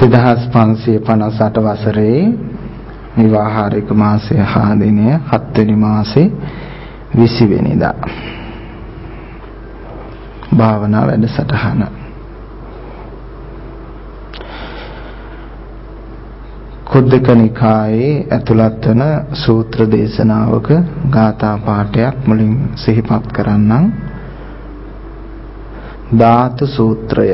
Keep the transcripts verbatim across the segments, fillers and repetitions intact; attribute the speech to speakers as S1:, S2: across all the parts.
S1: දෙදහස් පන්සිය පනස් අට වසරේ විවාහාරික මාසය හා දිනය හත් වෙනි මාසේ විසි වෙනිදා භාවනා වැඩසටහන. කුද්දක නිකායේ ඇතුළත් වන සූත්‍ර දේශනාවක ගාථා පාඨයක් මුලින් සිහිපත් කරන්නම්. ධාතු සූත්‍රය.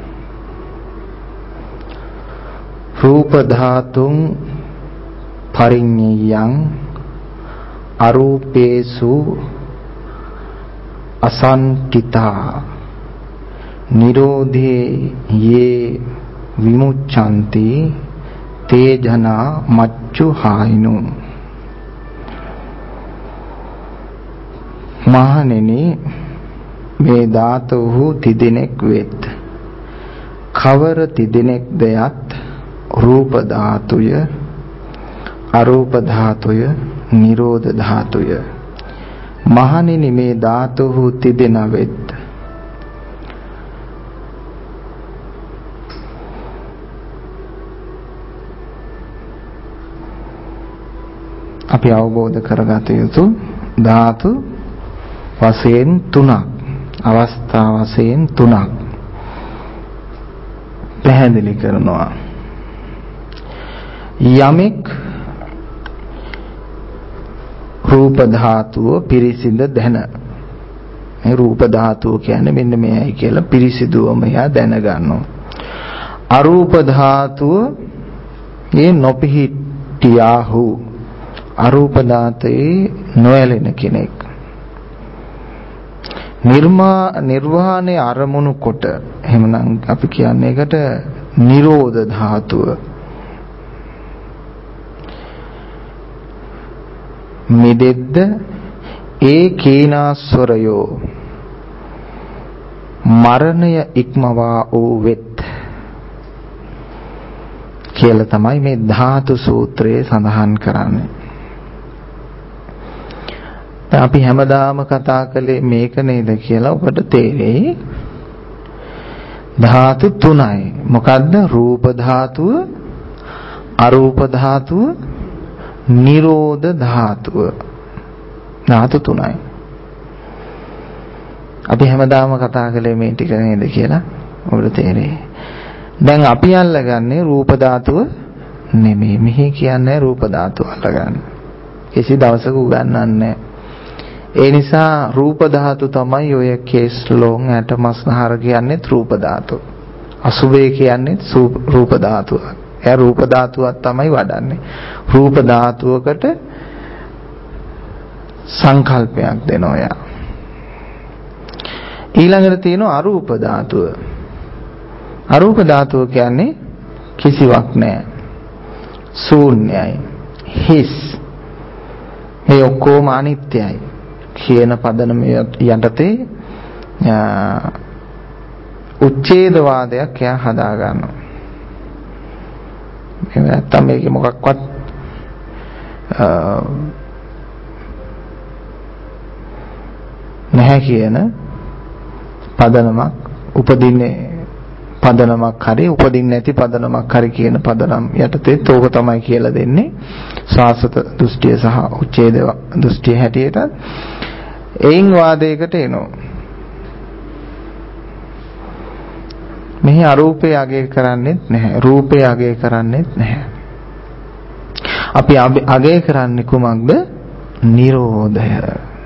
S1: රූප ධාතුං පරිඤ්ඤයං අරූපේසු අසන්තිතා නිරෝධේ යේ විමුච්ඡanti තේ ජනා මච්චු හායිනු. මහණෙනි, මේ ධාතුහු තිදෙනෙක් වෙත්. කවර තිදෙනෙක් දයත් රූප ධාතුය, අරූප ධාතුය, නිරෝධ ධාතුය. මහණෙනි, මේ ධාතුහු තිදෙන වෙත්. අපි අවබෝධ කරගත යුතු ධාතු වශයෙන් තුනක්, අවස්ථා වශයෙන් තුනක් පැහැදිලි කරනවා. යමෙක් රූප ධාතුව පිරිසිඳ දැන, මේ රූප ධාතුව කියන්නේ මෙන්න මේයි කියලා පිරිසිදුවම එයා දැනගන්නවා. අරූප ධාතුව මේ නොපිහිටියාහු, අරූප ධාතයේ නොයැලෙන කෙනෙක්. නිර්මා නිර්වාණය අරමුණු කොට, එහෙමනම් අපි කියන්නේ ඒකට නිරෝධ ධාතුව. මිදෙද්ද ඒ කීනාස්වරයෝ මරණය ඉක්මවා වූ වෙත් කියලා තමයි මේ ධාතු සූත්‍රයේ සඳහන් කරන්නේ. අපි හැමදාම කතා කළේ මේක නේද කියලා ඔබට තේරෙයි. ධාතු තුනයි. මොකද්ද? රූප ධාතුව, අරූප ධාතුව, නිරෝධ ධාතුව. ධාතු තුනයි. අපි හැමදාම කතා කළේ මේ ටික නේද කියලා ඔබට තේරෙයි. දැන් අපි අල්ලගන්නේ රූප ධාතුව නෙමෙයි. මෙහි කියන්නේ රූප ධාතුව අල්ලගන්න. කිසි දවසක උගන්වන්නේ නැහැ. ඒ නිසා රූප ධාතු තමයි ඔය කේස් ලෝන් ඇට මස්නහර කියන්නේ රූප ධාතු. අසුභය කියන්නේ රූප ධාතුව. එයා රූප ධාතුවක් තමයි වඩන්නේ. රූප ධාතුවකට සංකල්පයක් දෙනවා යා. ඊළඟට තියෙනවා අරූප ධාතුව. අරූප ධාතුව කියන්නේ කිසිවක් නැහැ. ශූන්‍යයි. හිස්. මේ ඔක්කොම අනිත්‍යයි කියන පදනම යටතේ උච්ඡේදවාදයක් එයා හදා ගන්නවා. එහෙම නැත්නම් මේක මොකක්වත් නැහැ කියන පදනමක් උපදින්නේ පදනමක් හරි උපදින්නේ නැති පදනමක් හරි කියන පදනම් යටතේ තෝක තමයි කියලා දෙන්නේ. සාසත දෘෂ්ටිය සහ උච්ඡේද දෘෂ්ටිය හැටියට එයින් වාදයකට එනවා. මෙහි අරූපය අගය කරන්නේත් නැහැ, රූපය අගය කරන්නේත් නැහැ. අපි අගය කරන්නේ කුමක්ද? නිරෝධය.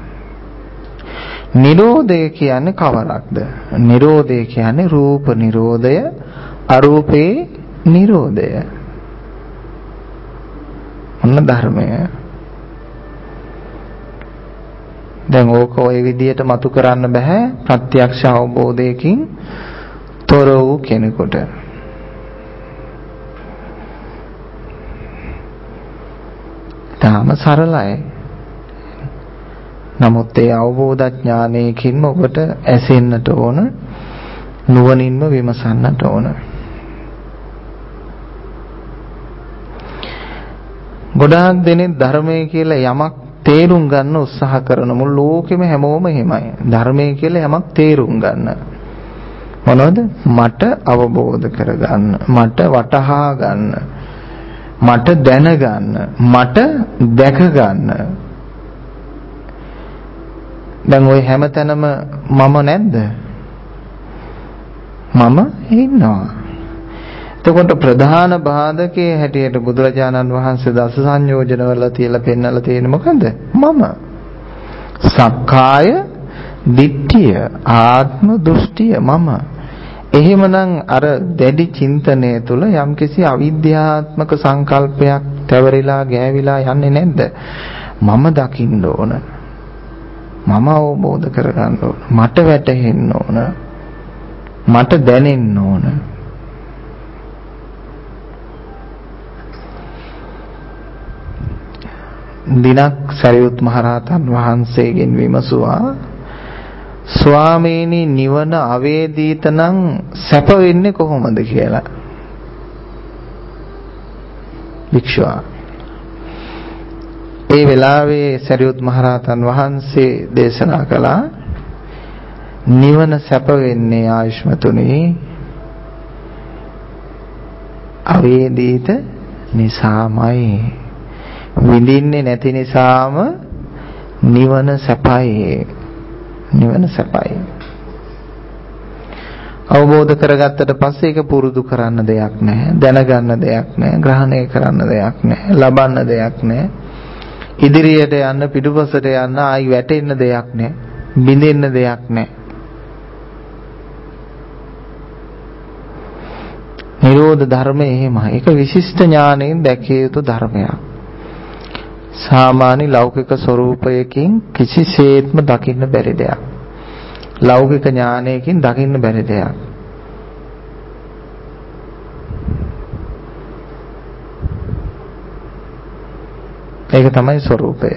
S1: නිරෝධය කියන්නේ කවරක්ද? නිරෝධය කියන්නේ රූප නිරෝධය, අරූපේ නිරෝධය. මොන ධර්මය? දැන් ඕක ඔය විදියට මතු කරන්න බෑ ප්‍රත්‍යක්ෂ අවබෝධයකින් තොර වූ කෙනෙකුට. තාම සරලයි. නමුත් ඒ අවබෝධ ඥානයකින්ම ඔබට ඇසෙන්නට ඕන, නුවණින්ම විමසන්නට ඕන. ගොඩාක් දෙනෙක් ධර්මය කියලා යමක් තේරුම් ගන්න උත්සාහ කරන මුළු ලෝකෙම හැමෝම එහෙමයි. ධර්මය කියලා යමක් තේරුම් ගන්න. මොනවද? මට අවබෝධ කරගන්න, මට වටහා ගන්න, මට දැනගන්න, මට දැක ගන්න. දැන් ওই හැමතැනම මම නැද්ද? මම ඉන්නවා. එතකොට ප්‍රධාන බාධකයේ හැටියට බුදුරජාණන් වහන්සේ දස සංයෝජන වල තියලා පෙන්නලා තියෙන්නේ මොකද්ද? මම. සක්කාය දිට්ඨිය, ආත්ම දෘෂ්ටිය මම. එහෙමනම් අර දැඩි චින්තනය තුළ යම්කිසි අවිද්‍යාත්මක සංකල්පයක් තැවරිලා ගෑවිලා යන්නේ නැද්ද? මම දකින්න ඕන. මම අවබෝධ කරගන්න ඕන. මට වැටහෙන්න ඕන. මට දැනෙන්න ඕන. දිනක් සරියුත් මහරහතන් වහන්සේගෙන් විමසුවා, ස්වාමීනි නිවන අවේදීත නම් සැප වෙන්නේ කොහොමද කියලා. භික්ෂුව ඒ වෙලාවේ සරියුත් මහරහතන් වහන්සේ දේශනා කළා, නිවන සැප වෙන්නේ ආයුෂ්මතුනි අවේදීත නිසාමයි. විඳින්නේ නැති නිසාම නිවන සැපයි. නිවන සැපයි. අවබෝධ කරගත්තට පස්සේ ඒක පුරුදු කරන්න දෙයක් නැහැ, දැනගන්න දෙයක් නැහැ, ග්‍රහණය කරන්න දෙයක් නැහැ, ලබන්න දෙයක් නැහැ. ඉදිරියට යන්න, පිටුපසට යන්න, ආයි වැටෙන්න දෙයක් නැහැ, බිඳෙන්න දෙයක් නැහැ. නිරෝධ ධර්මය එහෙමයි. ඒක විශිෂ්ට ඥාණයෙන් දැකිය යුතු ධර්මයක්. සාමාන්‍ය ලෞකික ස්වરૂපයකින් කිසිසේත්ම දකින්න බැරි දෙයක්. ලෞකික ඥානයකින් දකින්න බැරි දෙයක්. ඒක තමයි ස්වરૂපය.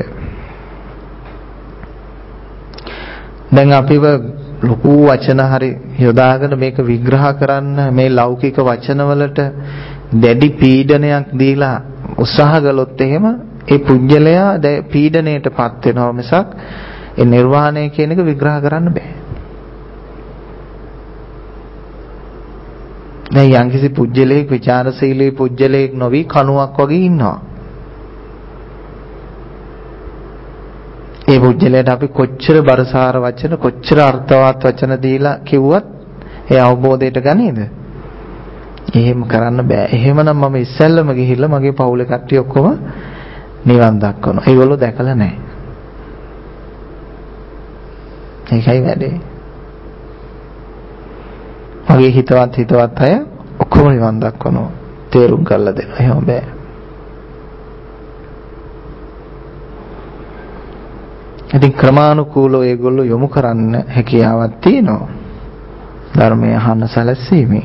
S1: දැන් අපිව ලොකු වචන හරි යොදාගෙන මේක විග්‍රහ කරන්න මේ ලෞකික වචනවලට දැඩි පීඩනයක් දීලා උත්සාහ කළොත් එහෙම ඒ පුජ්‍යලයා පීඩණයටපත් වෙනවා මිසක් ඒ නිර්වාණය කියන එක විග්‍රහ කරන්න බෑ. දැන් යම්කිසි පුජ්‍යලයක විචාරශීලී පුජ්‍යලයක නොවි කණුවක් වගේ ඉන්නවා. ඒ පුජ්‍යලයට අපි කොච්චර බරසාර වචන, කොච්චර අර්ථවත් වචන දීලා කිව්වත් ඒ අවබෝධයට ගනීද? එහෙම කරන්න බෑ. එහෙමනම් මම ඉස්සෙල්ලම ගිහිල්ලා මගේ පවුලේ කට්ටිය ඔක්කොම නිවන් දක්වනවා. ඒගොල්ලෝ දැකලා නැහැ. ඒකයි වැඩේ. මගේ හිතවත් හිතවත් අය ඔක්කොම නිවන් දක්වනවා. තේරුම් කරලා දෙනවා. එහෙම බෑ. ඉතින් ක්‍රමානුකූලව ඒගොල්ලෝ යොමු කරන්න හැකියාවක් තියෙනවා. ධර්මය අහන්න සැලැස්සීමේ.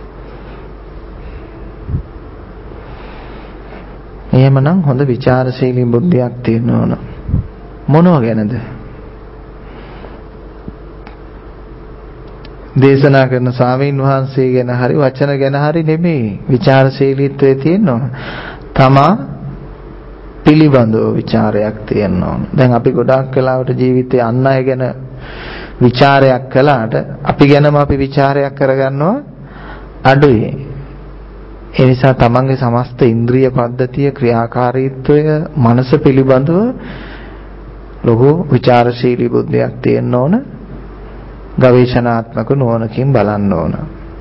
S1: එහෙමනම් හොඳ ਵਿਚාරශීලී බුද්ධියක් තියෙන්න ඕන. මොනවා ගැනද? දේශනා කරන ස්වාමීන් වහන්සේ ගැන හරි වචන ගැන හරි නෙමෙයි. ਵਿਚාරශීලීත්වයේ තියෙන්න ඕන. තමා පිළිබඳව ਵਿਚාරයක් තියෙන්න ඕන. දැන් අපි ගොඩාක් වෙලාවට ජීවිතේ අන් අය ගැන ਵਿਚාරයක් කළාට අපි ගැනම අපි ਵਿਚාරයක් කරගන්නවා අඩුයි. ඒ නිසා තමන්ගේ සමස්ත ඉන්ද්‍රිය පද්ධතිය, ක්‍රියාකාරීත්වය, මනස පිළිබඳව ලොකු ਵਿਚාරශීලී බුද්ධියක් තියෙන්න ඕන. ගවේෂණාත්මක නුවණකින් බලන්න ඕන.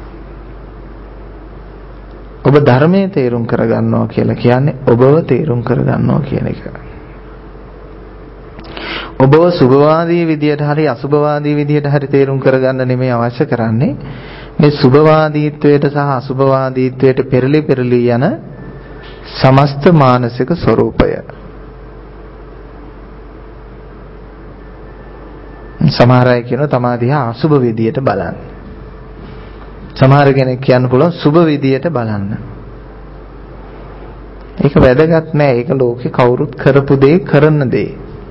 S1: ඔබ ධර්මයේ තේරුම් කරගන්නවා කියලා කියන්නේ ඔබව තේරුම් කරගන්නවා කියන එක. ඔබව සුභවාදී විදියට හරි අසුභවාදී විදියට හරි තේරුම් කරගන්න නෙමෙයි අවශ්‍ය කරන්නේ. මේ සුභවාදීත්වයට සහ අසුභවාදීත්වයට පෙරලි පෙරලි යන සමස්ත මානසික ස්වરૂපය. සමහර අය කියනවා තමා දිහා අසුභ විදියට බලන්න. සමහර කෙනෙක් කියන්න පුළුවන් සුභ විදියට බලන්න. ඒක වැදගත් නෑ. ඒක ලෝකේ කවුරුත් කරපු දේ, කරන දේ.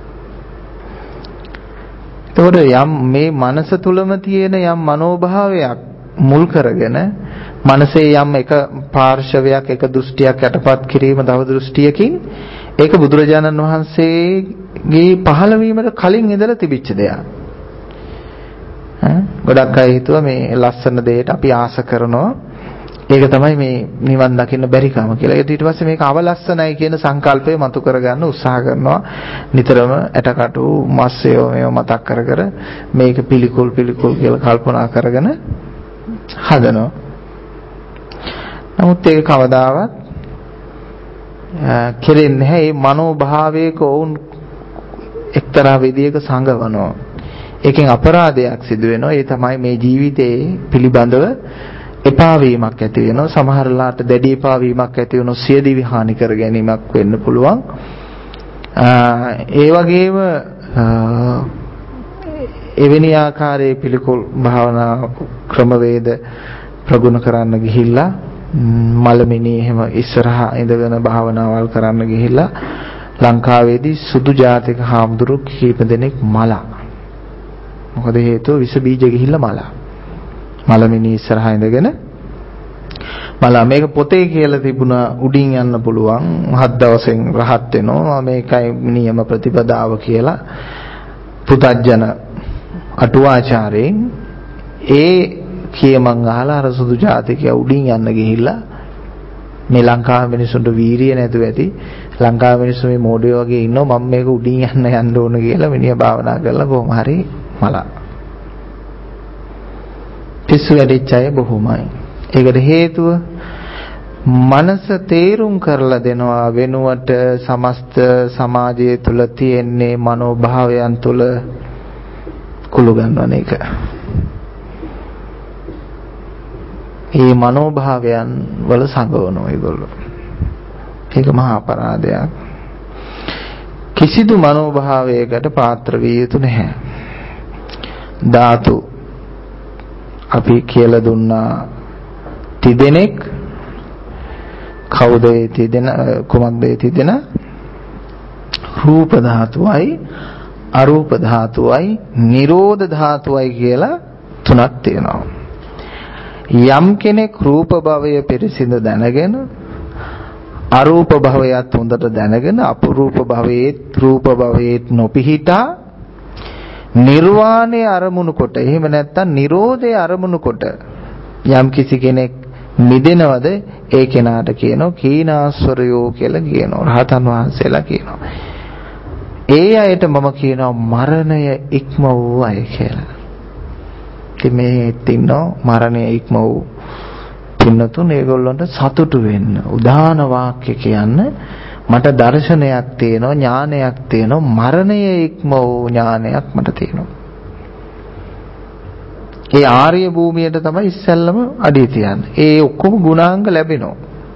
S1: ඒතකොට යම් මේ මනස තුලම තියෙන යම් මනෝභාවයක් මුල් කරගෙන මනසේ යම් එක පාර්ශවයක්, එක දෘෂ්ටියක් යටපත් කිරීම තව දෘෂ්ටියකින් ඒක බුදුරජාණන් වහන්සේගේ පහළ වීමට කලින් ඉඳලා තිබිච්ච දෙයක්. ගොඩක් අය හිතුවා මේ ලස්සන දෙයට අපි ආස කරනවා. ඒක තමයි මේ නිවන් දකින්න බැරිකම කියලා. ඊට පස්සේ මේක අවලස්සනයි කියන සංකල්පය මතු කරගන්න උත්සාහ කරනවා. නිතරම ඇටකටු මස්සය මේව මතක් කර කර මේක පිළිකුල් පිළිකුල් කියලා කල්පනා කරගෙන හදනවා. නමුත් ඒක කවදාවත් කෙරෙන්නේ නැහැ. මේ මනෝභාවයක වුන් එක්තරා විදියක සංගවනවා. ඒකෙන් අපරාධයක් සිදු වෙනවා. ඒ තමයි මේ ජීවිතේ පිළිබඳව එපා වීමක් ඇති වෙනවා. සමහරලාට දැඩි එපා වීමක් ඇති වෙනවා. සියදිවි හානි කර ගැනීමක් වෙන්න පුළුවන්. ඒ වගේම එවැනි ආකාරයේ පිළිකුල් භාවනා ක්‍රමවේද ප්‍රගුණ කරන්න ගිහිල්ලා මලමිනී එහෙම ඉස්සරහා ඉඳගෙන භාවනාවල් කරන්න ගිහිල්ලා ලංකාවේදී සුදු ජාතික හාමුදුරු කීප දෙනෙක් මලා. මොකද හේතුව විස බීජ ගිහිල්ලා මලා. මලමිනී ඉස්සරහා ඉඳගෙන මලා මේක පොතේ කියලා තිබුණා උඩින් යන්න පුළුවන් හත් දවසෙන් රහත් වෙනවා මේකයි නියම ප්‍රතිපදාව කියලා පුතඥ අටුවාචාර්යන් ඒ කියමන් අහලා අර සුදු ජාතිකයා උඩින් යන්න ගිහිල්ලා මේ ලංකාවේ මිනිසුන්ට වීරිය නැතුව ඇති ලංකාවේ මිනිස්සු මේ මොඩියෝ වගේ ඉන්නවා මම මේක උඩින් යන්න යන්න ඕන කියලා මිනිහා භාවනා කරලා කොහොම හරි මලා පිස්සු වැඩිච්ච අය බොහොමයි. ඒකට හේතුව මනස තේරුම් කරලා දෙනවා වෙනුවට සමස්ත සමාජය තුල තියෙන්නේ මනෝභාවයන් තුල කුළු ගන්නවන එක. මේ මනෝභාවයන් වල සංගවනවා ඒගොල්ලෝ. ඒක මහා අපරාධයක්. කිසිදු මනෝභාවයකට පාත්‍ර විය යුතු නැහැ. ධාතු අපි කියලා දුන්නා තිදෙනෙක් කවුද ඒ තිදෙන කුමක්ද ඒ තිදෙන රූප ධාතුවයි අරූප ධාතුවයි නිරෝධ ධාතුවයි කියලා තුනක් තියෙනවා. යම් කෙනෙක් රූප භවය පිරිසිඳ දැනගෙන අරූප භවයත් හොඳට දැනගෙන අපරූප භවයේත් රූප භවයේත් නොපිහිටා නිර්වාණය අරමුණු කොට එහෙම නැත්නම් නිරෝධය අරමුණු කොට යම් කිසි කෙනෙක් මිදෙනවද ඒ කෙනාට කියනවා කීනාස්වරයෝ කියලා කියනවා රහතන් වහන්සේලා කියනවා. ඒ අයට මම කියනවා මරණය ඉක්ම වූ අය කියලා. ඉතින් මේ තින්නෝ මරණය ඉක්ම වූ පින්නතුන් ඒගොල්ලන්ට සතුටු වෙන්න උදාන වාක්‍ය කියන්නේ මට දර්ශනයක් තියෙනවා ඥානයක් තියෙනවා මරණය ඉක්ම වූ ඥානයක් මට තියෙනවා. ඒ ආර්ය භූමියට තමයි ඉස්සෙල්ලම අඩිය තියන්නේ. ඒ ඔක්කොම ගුණාංග ලැබෙනවා.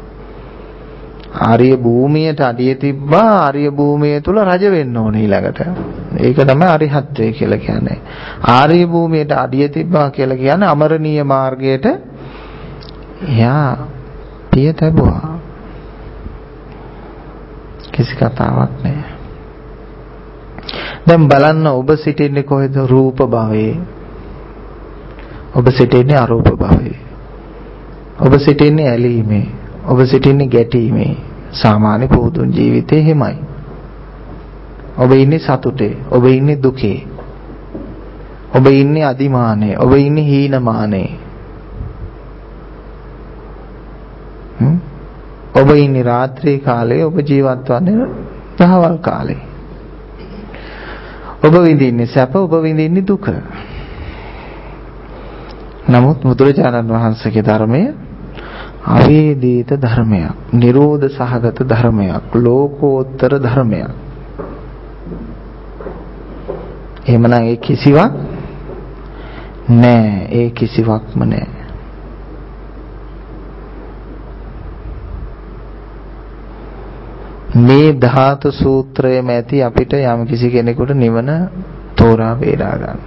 S1: ආර්ය භූමියට අඩිය තිබ්බා ආර්ය භූමිය තුල රජ වෙන්න ඕනේ ඊළඟට. ඒක තමයි අරිහත්ත්වය කියලා කියන්නේ. ආර්ය භූමියට අඩිය තිබ්බා කියලා කියන්නේ අමරණීය මාර්ගයට එයා පිය තැබුවා. කිසි කතාවක් නැහැ. දැන් බලන්න ඔබ සිටින්නේ කොහෙද? රූප භවයේ. ඔබ සිටින්නේ අරූප භවයේ. ඔබ සිටින්නේ ඇලීමේ. ඔබ සිටින්නේ ගැටීමේ. සාමාන්‍ය පුදුන් ජීවිතේ හිමයි. ඔබ ඉන්නේ සතුටේ. ඔබ ඉන්නේ දුකේ. ඔබ ඉන්නේ අදිමානේ. ඔබ ඉන්නේ හීනමානේ. හ්ම් ඔබ ඉන්නේ රාත්‍රී කාලේ ඔබ ජීවත් වන්නේ දහවල් කාලේ. ඔබ විඳින්නේ සැප ඔබ විඳින්නේ දුක. නමුත් බුදුරජාණන් වහන්සේගේ ධර්මය අවේදිත ධර්මයක්, නිරෝධ සහගත ධර්මයක්, ලෝකෝත්තර ධර්මයක්. එහෙමනම් ඒ කිසිවක් නෑ, ඒ කිසිවක්ම නෑ. මේ ධාතු සූත්‍රයේම ඇති අපිට යම් කිසි කෙනෙකුට නිවන තෝරා බේරා ගන්න.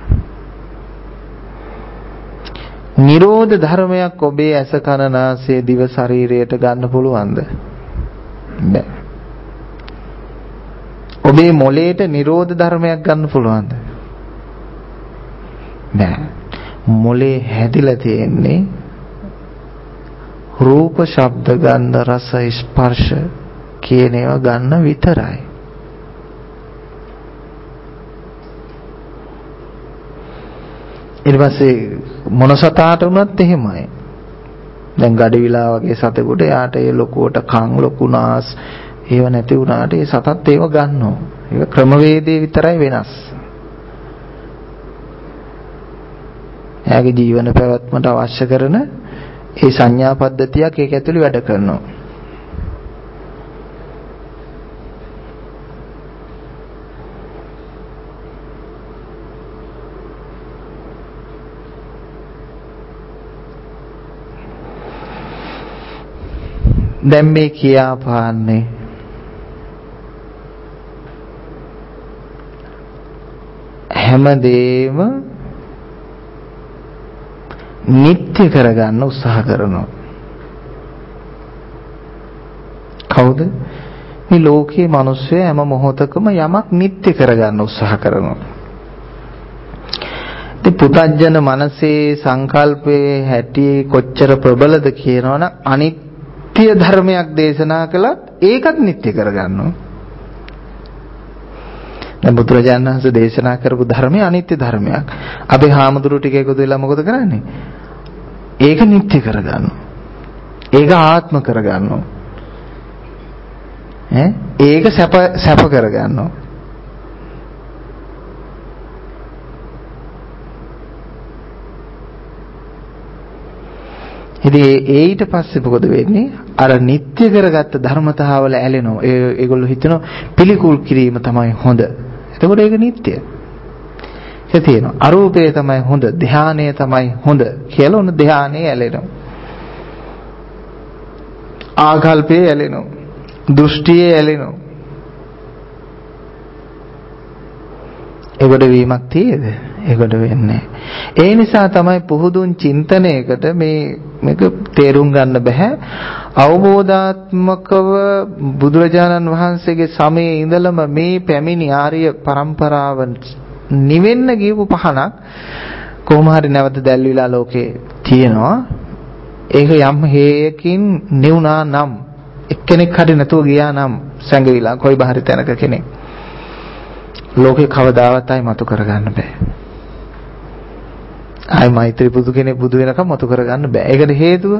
S1: නිරෝධ ධර්මයක් ඔබේ ඇස කන නාසය දිව ශරීරයට ගන්න පුළුවන්ද? බෑ. ඔබේ මොළයට නිරෝධ ධර්මයක් ගන්න පුළුවන්ද? බෑ. මොළේ හැදිලා තියෙන්නේ රූප, ශබ්ද, ගන්ධ, රස, ස්පර්ශ කියන ඒවා ගන්න විතරයි. ඊට පස්සේ මොන සතාට වුණත් එහෙමයි. දැන් ගඩවිලා වගේ සතෙකුට යාට ඒ ලොකුවට කන් ලොකු නාස් ඒව නැති වුණාට ඒ සතත් ඒව ගන්නවා. ඒක ක්‍රමවේදයේ විතරයි වෙනස්. එයාගේ ජීවන පැවැත්මට අවශ්‍ය කරන ඒ සංඥා පද්ධතියක් ඒක ඇතුළේ වැඩ කරනවා. දැන් මේ කියාපාන්නේ හැමදේම නිත්‍ය කරගන්න උත්සාහ කරනවා. කවුද? මේ ලෝකයේ මිනිස්සු හැම මොහොතකම යමක් නිත්‍ය කරගන්න උත්සාහ කරනවා. ඉතින් පුතඥන මනසේ සංකල්පයේ හැටි කොච්චර ප්‍රබලද කියනවනම් අනිත්‍ය ධර්මයක් දේශනා කළත් ඒකත් නිත්‍ය කරගන්නවා. දැන් බුදුරජාණන් වහන්සේ දේශනා කරපු ධර්මය අනිත්‍ය ධර්මයක්. අපි හාමුදුරුවෝ ටික එකතු වෙලා මොකද කරන්නේ? ඒක නිත්‍ය කරගන්නවා. ඒක ආත්ම කරගන්නවා. ඈ ඒක සැප සැප කරගන්නවා. ඉතින් ඒ ඊට පස්සේ මොකද වෙන්නේ? අර නිත්‍ය කරගත්ත ධර්මතාවල ඇලෙනවා. ඒ ඒගොල්ලෝ හිතනවා පිළිකුල් කිරීම තමයි හොඳ. එතකොට ඒක නිත්‍ය. ඒ තියෙනවා. අරූපය තමයි හොඳ, ධානය තමයි හොඳ කියලා උන ධානයේ ඇලෙනවා. ආකල්පයේ ඇලෙනවා. දෘෂ්ටියේ ඇලෙනවා. ඒකට වීමක් තියෙද? ඒකට වෙන්නේ. ඒ නිසා තමයි පුහුදුන් චින්තනයකට මේ මේක තේරුම් ගන්න බෑ. අවබෝධාත්මකව බුදුරජාණන් වහන්සේගේ සමයේ ඉඳලම මේ පැමිණි ආර්ය પરම්පරාව නිවෙන්න ගියපු පහනක් කොහොම හරි නැවත දැල්විලා ලෝකේ තියෙනවා. ඒක යම් හේයකින් නිවුණා නම් එක්කෙනෙක් හරි නැතුව ගියා නම් සැඟවිලා කොයි බහරි තැනක කෙනෙක් ලෝකේ කවදාවත් ආයි මතු කරගන්න බෑ. ආයි මෛත්‍රී බුදු කෙනෙක් බුදු වෙනකම් මතු කරගන්න බෑ. ඒකට හේතුව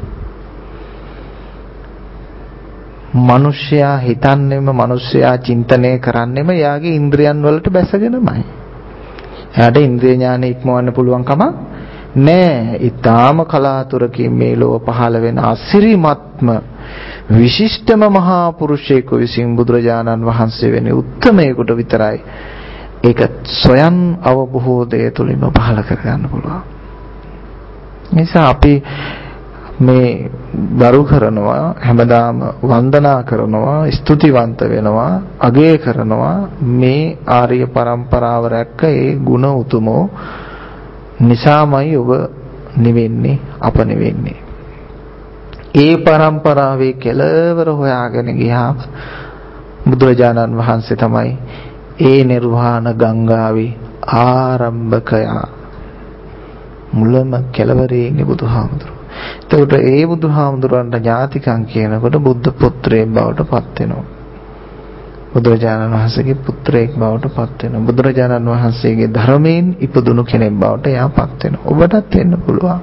S1: මිනිස්සයා හිතන්නේම මිනිස්සයා චින්තනය කරන්නේම යාගේ ඉන්ද්‍රියන් වලට බැසගෙනමයි. එයාට ඉන්ද්‍රිය ඥානෙ ඉක්මවන්න පුළුවන් කම නෑ. ඊටාම කලාතුරකින් මේ ලෝක පහළ වෙන අසිරිමත්ම විශිෂ්ටම මහා පුරුෂයෙකු විසින් බුදුරජාණන් වහන්සේ වෙන්නේ උත්තමයෙකුට විතරයි ඒක සොයන් අවබෝධය තුළින්ම පහළ කරගන්න පුළුවන්. නිසා අපි මේ දරු කරනවා, හැමදාම වන්දනා කරනවා, ස්තුතිවන්ත වෙනවා, අගය කරනවා මේ ආර්ය પરම්පරාව රැක්ක ඒ ගුණ උතුමෝ නිසාමයි ඔබ නිවෙන්නේ, අප නිවෙන්නේ. ඒ પરම්පරාවේ කෙලවර හොයාගෙන ගියාම බුදුරජාණන් වහන්සේ තමයි ඒ නිර්වාණ ගංගාවේ ආරම්භකයා. මුලම කෙලවරේ ඉන්නේ බුදුහාමුදුරුවෝ. එතකොට ඒ බුදුහාමුදුරන්ට ඥාතිකම් කියනකොට බුද්ධ පුත්‍රයෙක් බවට පත් වෙනවා. බුදුරජාණන් වහන්සේගේ පුත්‍රයෙක් බවට පත් වෙනවා. බුදුරජාණන් වහන්සේගේ ධර්මයෙන් ඉපදුණු කෙනෙක් බවට එයා පත් වෙනවා. ඔබටත් වෙන්න පුළුවන්.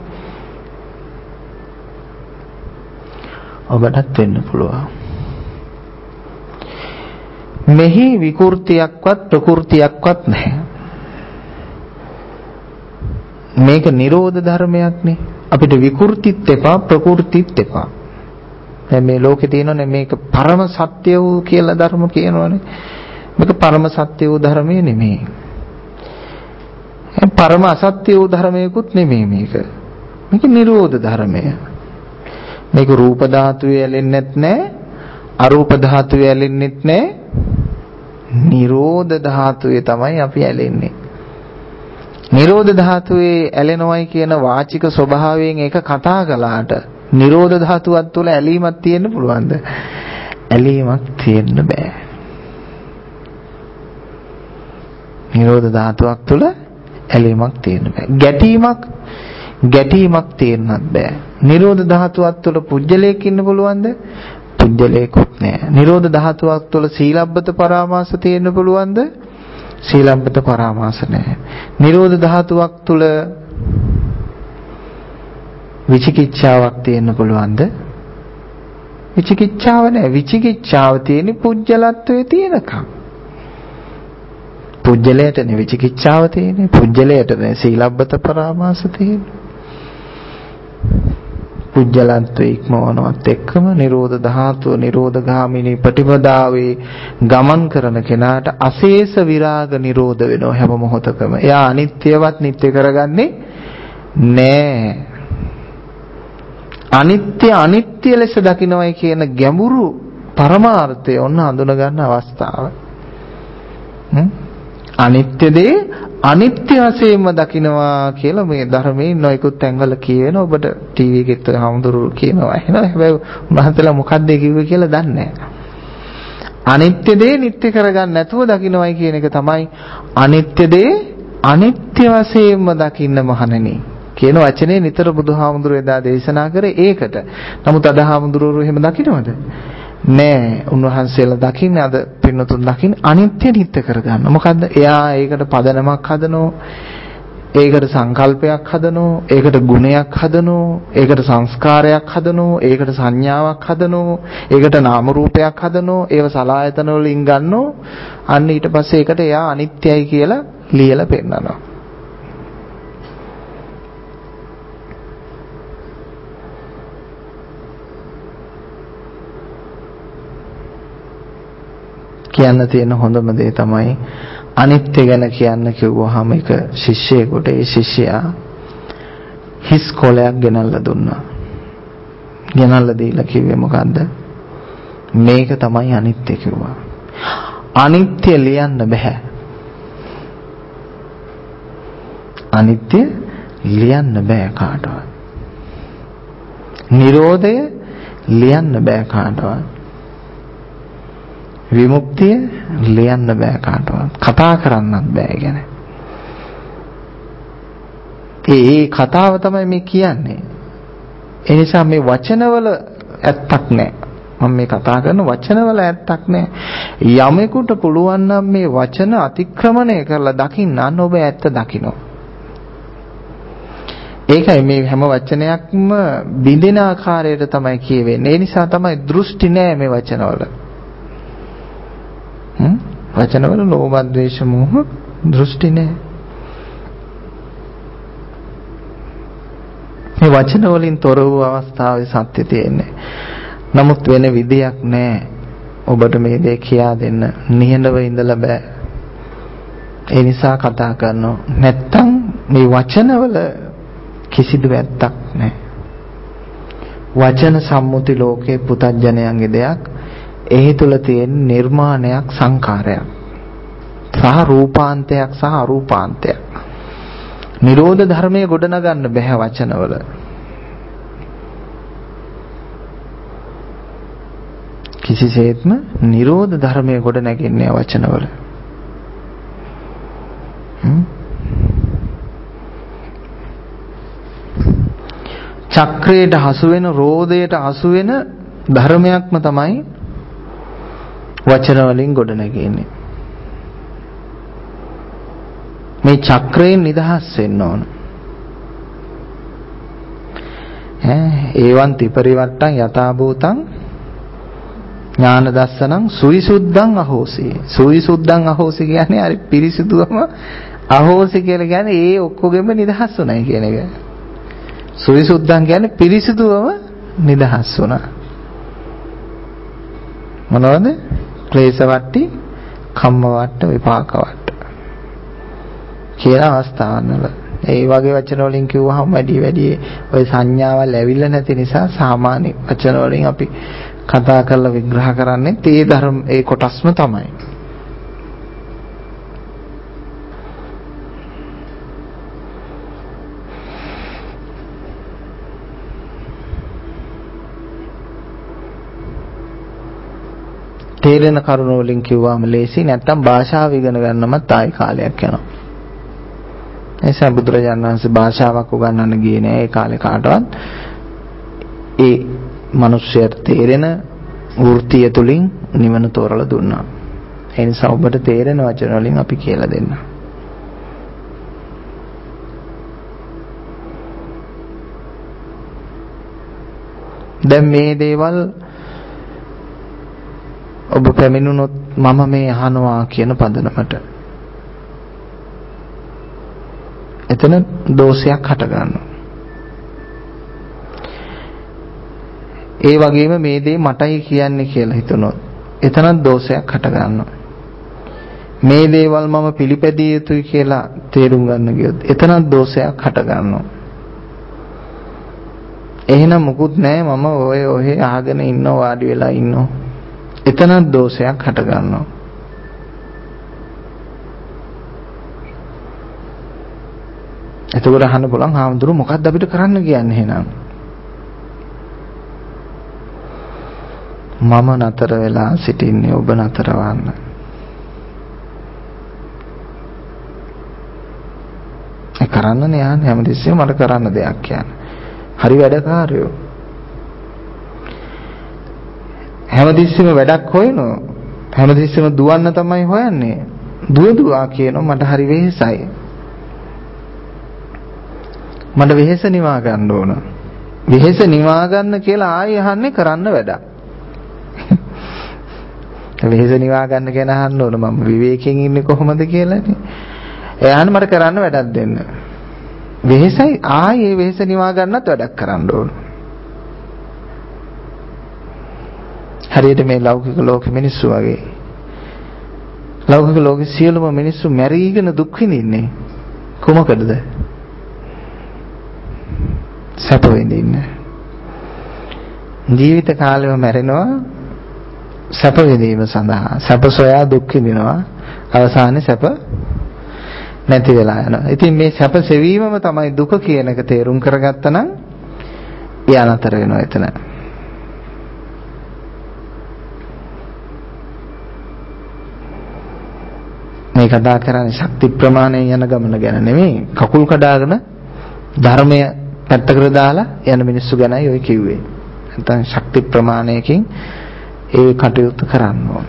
S1: ඔබටත් වෙන්න පුළුවන්. මෙහි විකෘතියක්වත් ප්‍රകൃතියක්වත් නැහැ. මේක නිරෝධ ධර්මයක්නේ. අපිට විකෘතිත් එපා, ප්‍රകൃතිත් එපා. දැන් මේ ලෝකේ තියෙනනේ මේක පරම සත්‍ය වූ කියලා ධර්ම කියනවනේ. මේක පරම සත්‍ය වූ ධර්මයේ නෙමෙයි. ඒ පරම අසත්‍ය වූ ධර්මයකුත් නෙමෙයි මේක. මේක නිරෝධ ධර්මය. මේක රූප ධාතුවේ ඇලෙන්නෙත් නැහැ, අරූප ධාතුවේ ඇලෙන්නෙත් නැහැ. නිරෝධ ධාතුවේ තමයි අපි ඇලෙන්නේ. නිරෝධ ධාතුවේ ඇලෙනවයි කියන වාචික ස්වභාවයෙන් ඒක කතා කළාට නිරෝධ ධාතුවත් තුළ ඇලීමක් තියෙන්න පුළුවන්ද? ඇලීමක් තියෙන්න බෑ. නිරෝධ ධාතුවක් තුළ ඇලීමක් තියෙන්න බෑ. ගැටීමක් ගැටීමක් තියෙන්නත් බෑ. නිරෝධ ධාතුවක් තුළ පුජ්‍යලයක් ඉන්න පුළුවන්ද? පුජ්‍යලයකුත් නෑ. නිරෝධ ධාතුවක් තුළ සීලබ්බත පරාමාස තියෙන්න පුළුවන්ද? සීලබ්බත පරාමාස නැහැ. නිරෝධ ධාතුවක් තුල විචිකිච්ඡාවක් තියෙන්න පුළුවන්ද? විචිකිච්ඡාව නැහැ. විචිකිච්ඡාව තියෙන්නේ පුජ්‍යලත්වයේ තියෙනකම්. පුජ්‍යලයටනේ විචිකිච්ඡාව තියෙන්නේ. පුජ්‍යලයටනේ සීලබ්බත පරාමාස තියෙන්නේ. පුජ්‍යලත්වයේ ඉක්මවනවත් එක්කම නිරෝධ ධාතුව නිරෝධගාමිනී ප්‍රතිපදාවේ ගමන් කරන කෙනාට අශේෂ විරාග නිරෝධ වෙනවා හැම මොහොතකම. එයා අනිත්‍යවත් නිට්ටය කරගන්නේ නෑ. අනිත්‍ය අනිත්‍ය ලෙස දකින්නවයි කියන ගැඹුරු පරමාර්ථය ඔන්න හඳුන ගන්න අවස්ථාව. අනිත්‍ය දේ අනිත්‍ය වශයෙන්ම දකින්නවා කියලා මේ ධර්මයේ නොයෙකුත් තැන්වල කියවෙන ඔබට ටීවී එකෙත් හමුදුරු කියනවා. එහෙනම් හැබැයි උන්වහන්සේලා මොකක්ද කිව්වේ කියලා දන්නේ නැහැ. අනිත්‍ය දේ නිට්ටය කරගන්න නැතුව දකින්නවයි කියන එක තමයි අනිත්‍ය දේ අනිත්‍ය වශයෙන්ම දකින්න මහණෙනි කියන වචනේ නිතර බුදුහාමුදුරුවෝ එදා දේශනා කරේ ඒකට. නමුත් අද හාමුදුරුවෝ එහෙම දකින්නවද? නෑ. උන්වහන්සේලා දකින්නේ අද පින්නතුන් දකින්නේ අනිත්‍ය නිත්‍ය කරගන්න. මොකද්ද? එයා ඒකට පදනමක් හදනෝ, ඒකට සංකල්පයක් හදනෝ, ඒකට ගුණයක් හදනෝ, ඒකට සංස්කාරයක් හදනෝ, ඒකට සංඥාවක් හදනෝ, ඒකට නාම රූපයක් හදනෝ, ඒව සලආයතන වලින් ගන්නෝ. අන්න ඊට පස්සේ ඒකට එයා අනිත්‍යයි කියලා ලියලා පෙන්නනවා. කියන්න තියෙන හොඳම දේ තමයි අනිත්‍ය ගැන කියන්න කිව්වහම එක ශිෂ්‍යයෙකුට ඒ ශිෂ්‍යයා හිස් කොලයක් ගෙනල්ලා දුන්නා. ගෙනල්ලා දීලා කිව්වේ මොකද්ද? මේක තමයි අනිත්‍ය කිව්වා. අනිත්‍ය ලියන්න බෑ. අනිත්‍ය ලියන්න බෑ කාටවත්. නිරෝධය ලියන්න බෑ කාටවත්. විමුක්තිය ලියන්න බෑ කාටවත්. කතා කරන්නත් බෑ ගැන. ඒ ඒ කතාව තමයි මේ කියන්නේ. ඒ නිසා මේ වචනවල ඇත්තක් නැහැ. මම මේ කතා කරන වචනවල ඇත්තක් නැහැ. යමෙකුට පුළුවන් නම් මේ වචන අතික්‍රමණය කරලා දකින්න අන්න ඔබ ඇත්ත දකින්න. ඒකයි මේ හැම වචනයක්ම බිඳින ආකාරයට තමයි කියවෙන්නේ. ඒ නිසා තමයි දෘෂ්ටි නැහැ මේ වචනවල. වචනවල ලෝභ ද්වේෂ මෝහ දෘෂ්ටි නැහැ. මේ වචන වලින් තොර වූ අවස්ථාවේ සත්‍ය තියෙන්නේ. නමුත් වෙන විදියක් නැහැ. ඔබට මේ දේ කියා දෙන්න නිහඬව ඉඳලා බෑ. ඒ නිසා කතා කරනවා. නැත්තම් මේ වචනවල කිසිදු වැත්තක් නැහැ. වචන සම්මුති ලෝකේ පුතඥයන්ගේ දෙයක්. එහි තුල තියෙන නිර්මාණයක් සංකාරයක් සහ රූපාන්තයක් සහ අරූපාන්තයක්. නිරෝධ ධර්මයේ ගොඩනගන්න බෑ වචනවල. කිසිසේත්ම නිරෝධ ධර්මයේ ගොඩනගන්නේ වචනවල. චක්‍රයට හසු වෙන රෝදයට හසු වෙන ධර්මයක්ම තමයි වචන වලින් ගොඩනගන්නේ. මේ චක්‍රයෙන් නිදහස් වෙන්න ඕන. ඈ ඒවන් ත්‍රිපරිවට්ටං යථා භූතං ඥාන දස්සනං සුවිසුද්ධං අහෝසි. සුවිසුද්ධං අහෝසි කියන්නේ හරි පිරිසිදුවම අහෝසි කියලා කියන්නේ ඒ ඔක්කොගෙම නිදහස් වුණයි කියන එක. සුවිසුද්ධං කියන්නේ පිරිසිදුවම නිදහස් වුණා. මොනවද? ක්ලේශ වට්ටි, කම්ම වට්ට, විපාක වට්ට කියන අවස්ථාවන් වල. ඒ වගේ වචන වලින් කිව්වහම වැඩි වැඩි ওই සංඥාවල් ඇවිල්ලා නැති නිසා සාමාන්‍ය වචන වලින් අපි කතා කරලා විග්‍රහ කරන්නේ තේ ධර්ම ඒ කොටස්ම තමයි. තේරෙන කරුණ වලින් කිව්වම ලේසි. නැත්තම් භාෂාව ඉගෙන ගන්නමත් ආයි කාලයක් යනවා. එනිසා බුදුරජාණන් වහන්සේ භාෂාවක් උගන්වන්න ගියේ නෑ ඒ කාලේ කාටවත්. ඒ මිනිස්සුන්ට තේරෙන වෘත්තිය තුලින් නිවන තෝරලා දුන්නා. ඒ නිසා ඔබට තේරෙන වචන වලින් අපි කියලා දෙන්න. දැන් මේ දේවල් ඔබ පැමිණුනොත් මම මේ අහනවා කියන පදනමට එතන දෝෂයක් හට ගන්නවා. ඒ වගේම මේ දේ මටයි කියන්නේ කියලා හිතනොත් එතනත් දෝෂයක් හට ගන්නවා. මේ දේවල් මම පිළිපැදිය යුතුයි කියලා තේරුම් ගන්න ගියොත් එතනත් දෝෂයක් හට ගන්නවා. එහෙනම් මුකුත් නැහැ මම ඔය ඔය අහගෙන ඉන්නව වාඩි වෙලා ඉන්නව. එතනත් දෝෂයක් හට ගන්නවා. එතකොට අහන්න බලන් හාමුදුරු මොකක්ද අපිට කරන්න කියන්නේ එහෙනම්? මම නතර වෙලා සිටින්නේ ඔබ නතර වන්න. ඒ කරන්නනේ යන්නේ හැමදෙස්සෙම මට කරන්න දෙයක් කියන්නේ. හරි වැඩකාරයෝ. හැමදෙස්සෙම වැඩක් හොයනෝ. හැමදෙස්සෙම දුවන්න තමයි හොයන්නේ. දුව දුවා කියනවා මට හරි වෙහෙසයි. මට වෙහෙස නිවා ගන්න ඕන. වෙහෙස නිවා ගන්න කියලා ආයෙ අහන්නේ කරන්න වැඩක්. වෙහෙස නිවා ගන්න කියන අහන්න ඕන මම විවේකයෙන් ඉන්නේ කොහොමද කියලානේ. එයාට මට කරන්න වැඩක් දෙන්න. වෙහෙසයි ආයේ වෙහෙස නිවා ගන්නත් වැඩක් කරන්න ඕන. හරියට මේ ලෞකික ලෝකෙ මිනිස්සු වගේ. ලෞකික ලෝකෙ සියලුම මිනිස්සු මැරීගෙන දුක් විඳින්නේ කොමකටද? සැප විඳින්න. ජීවිත කාලෙම මැරෙනවා සැප විඳීම සඳහා. සැප සොයා දුක් විඳිනවා. අවසානයේ සැප නැති වෙලා යනවා. ඉතින් මේ සැප සෙවීමම තමයි දුක කියන එක තේරුම් කරගත්තා නම් එයා නතර වෙනවා එතන. මේ කතා කරන්නේ ශක්ති ප්‍රමාණයෙන් යන ගමන ගැන නෙමෙයි. කකුල් කඩාගෙන ධර්මය පැත්තකට දාලා යන මිනිස්සු ගැනයි ඔය කිව්වේ. නැත්නම් ශක්ති ප්‍රමාණයකින් ඒ කටයුතු කරන්න ඕන.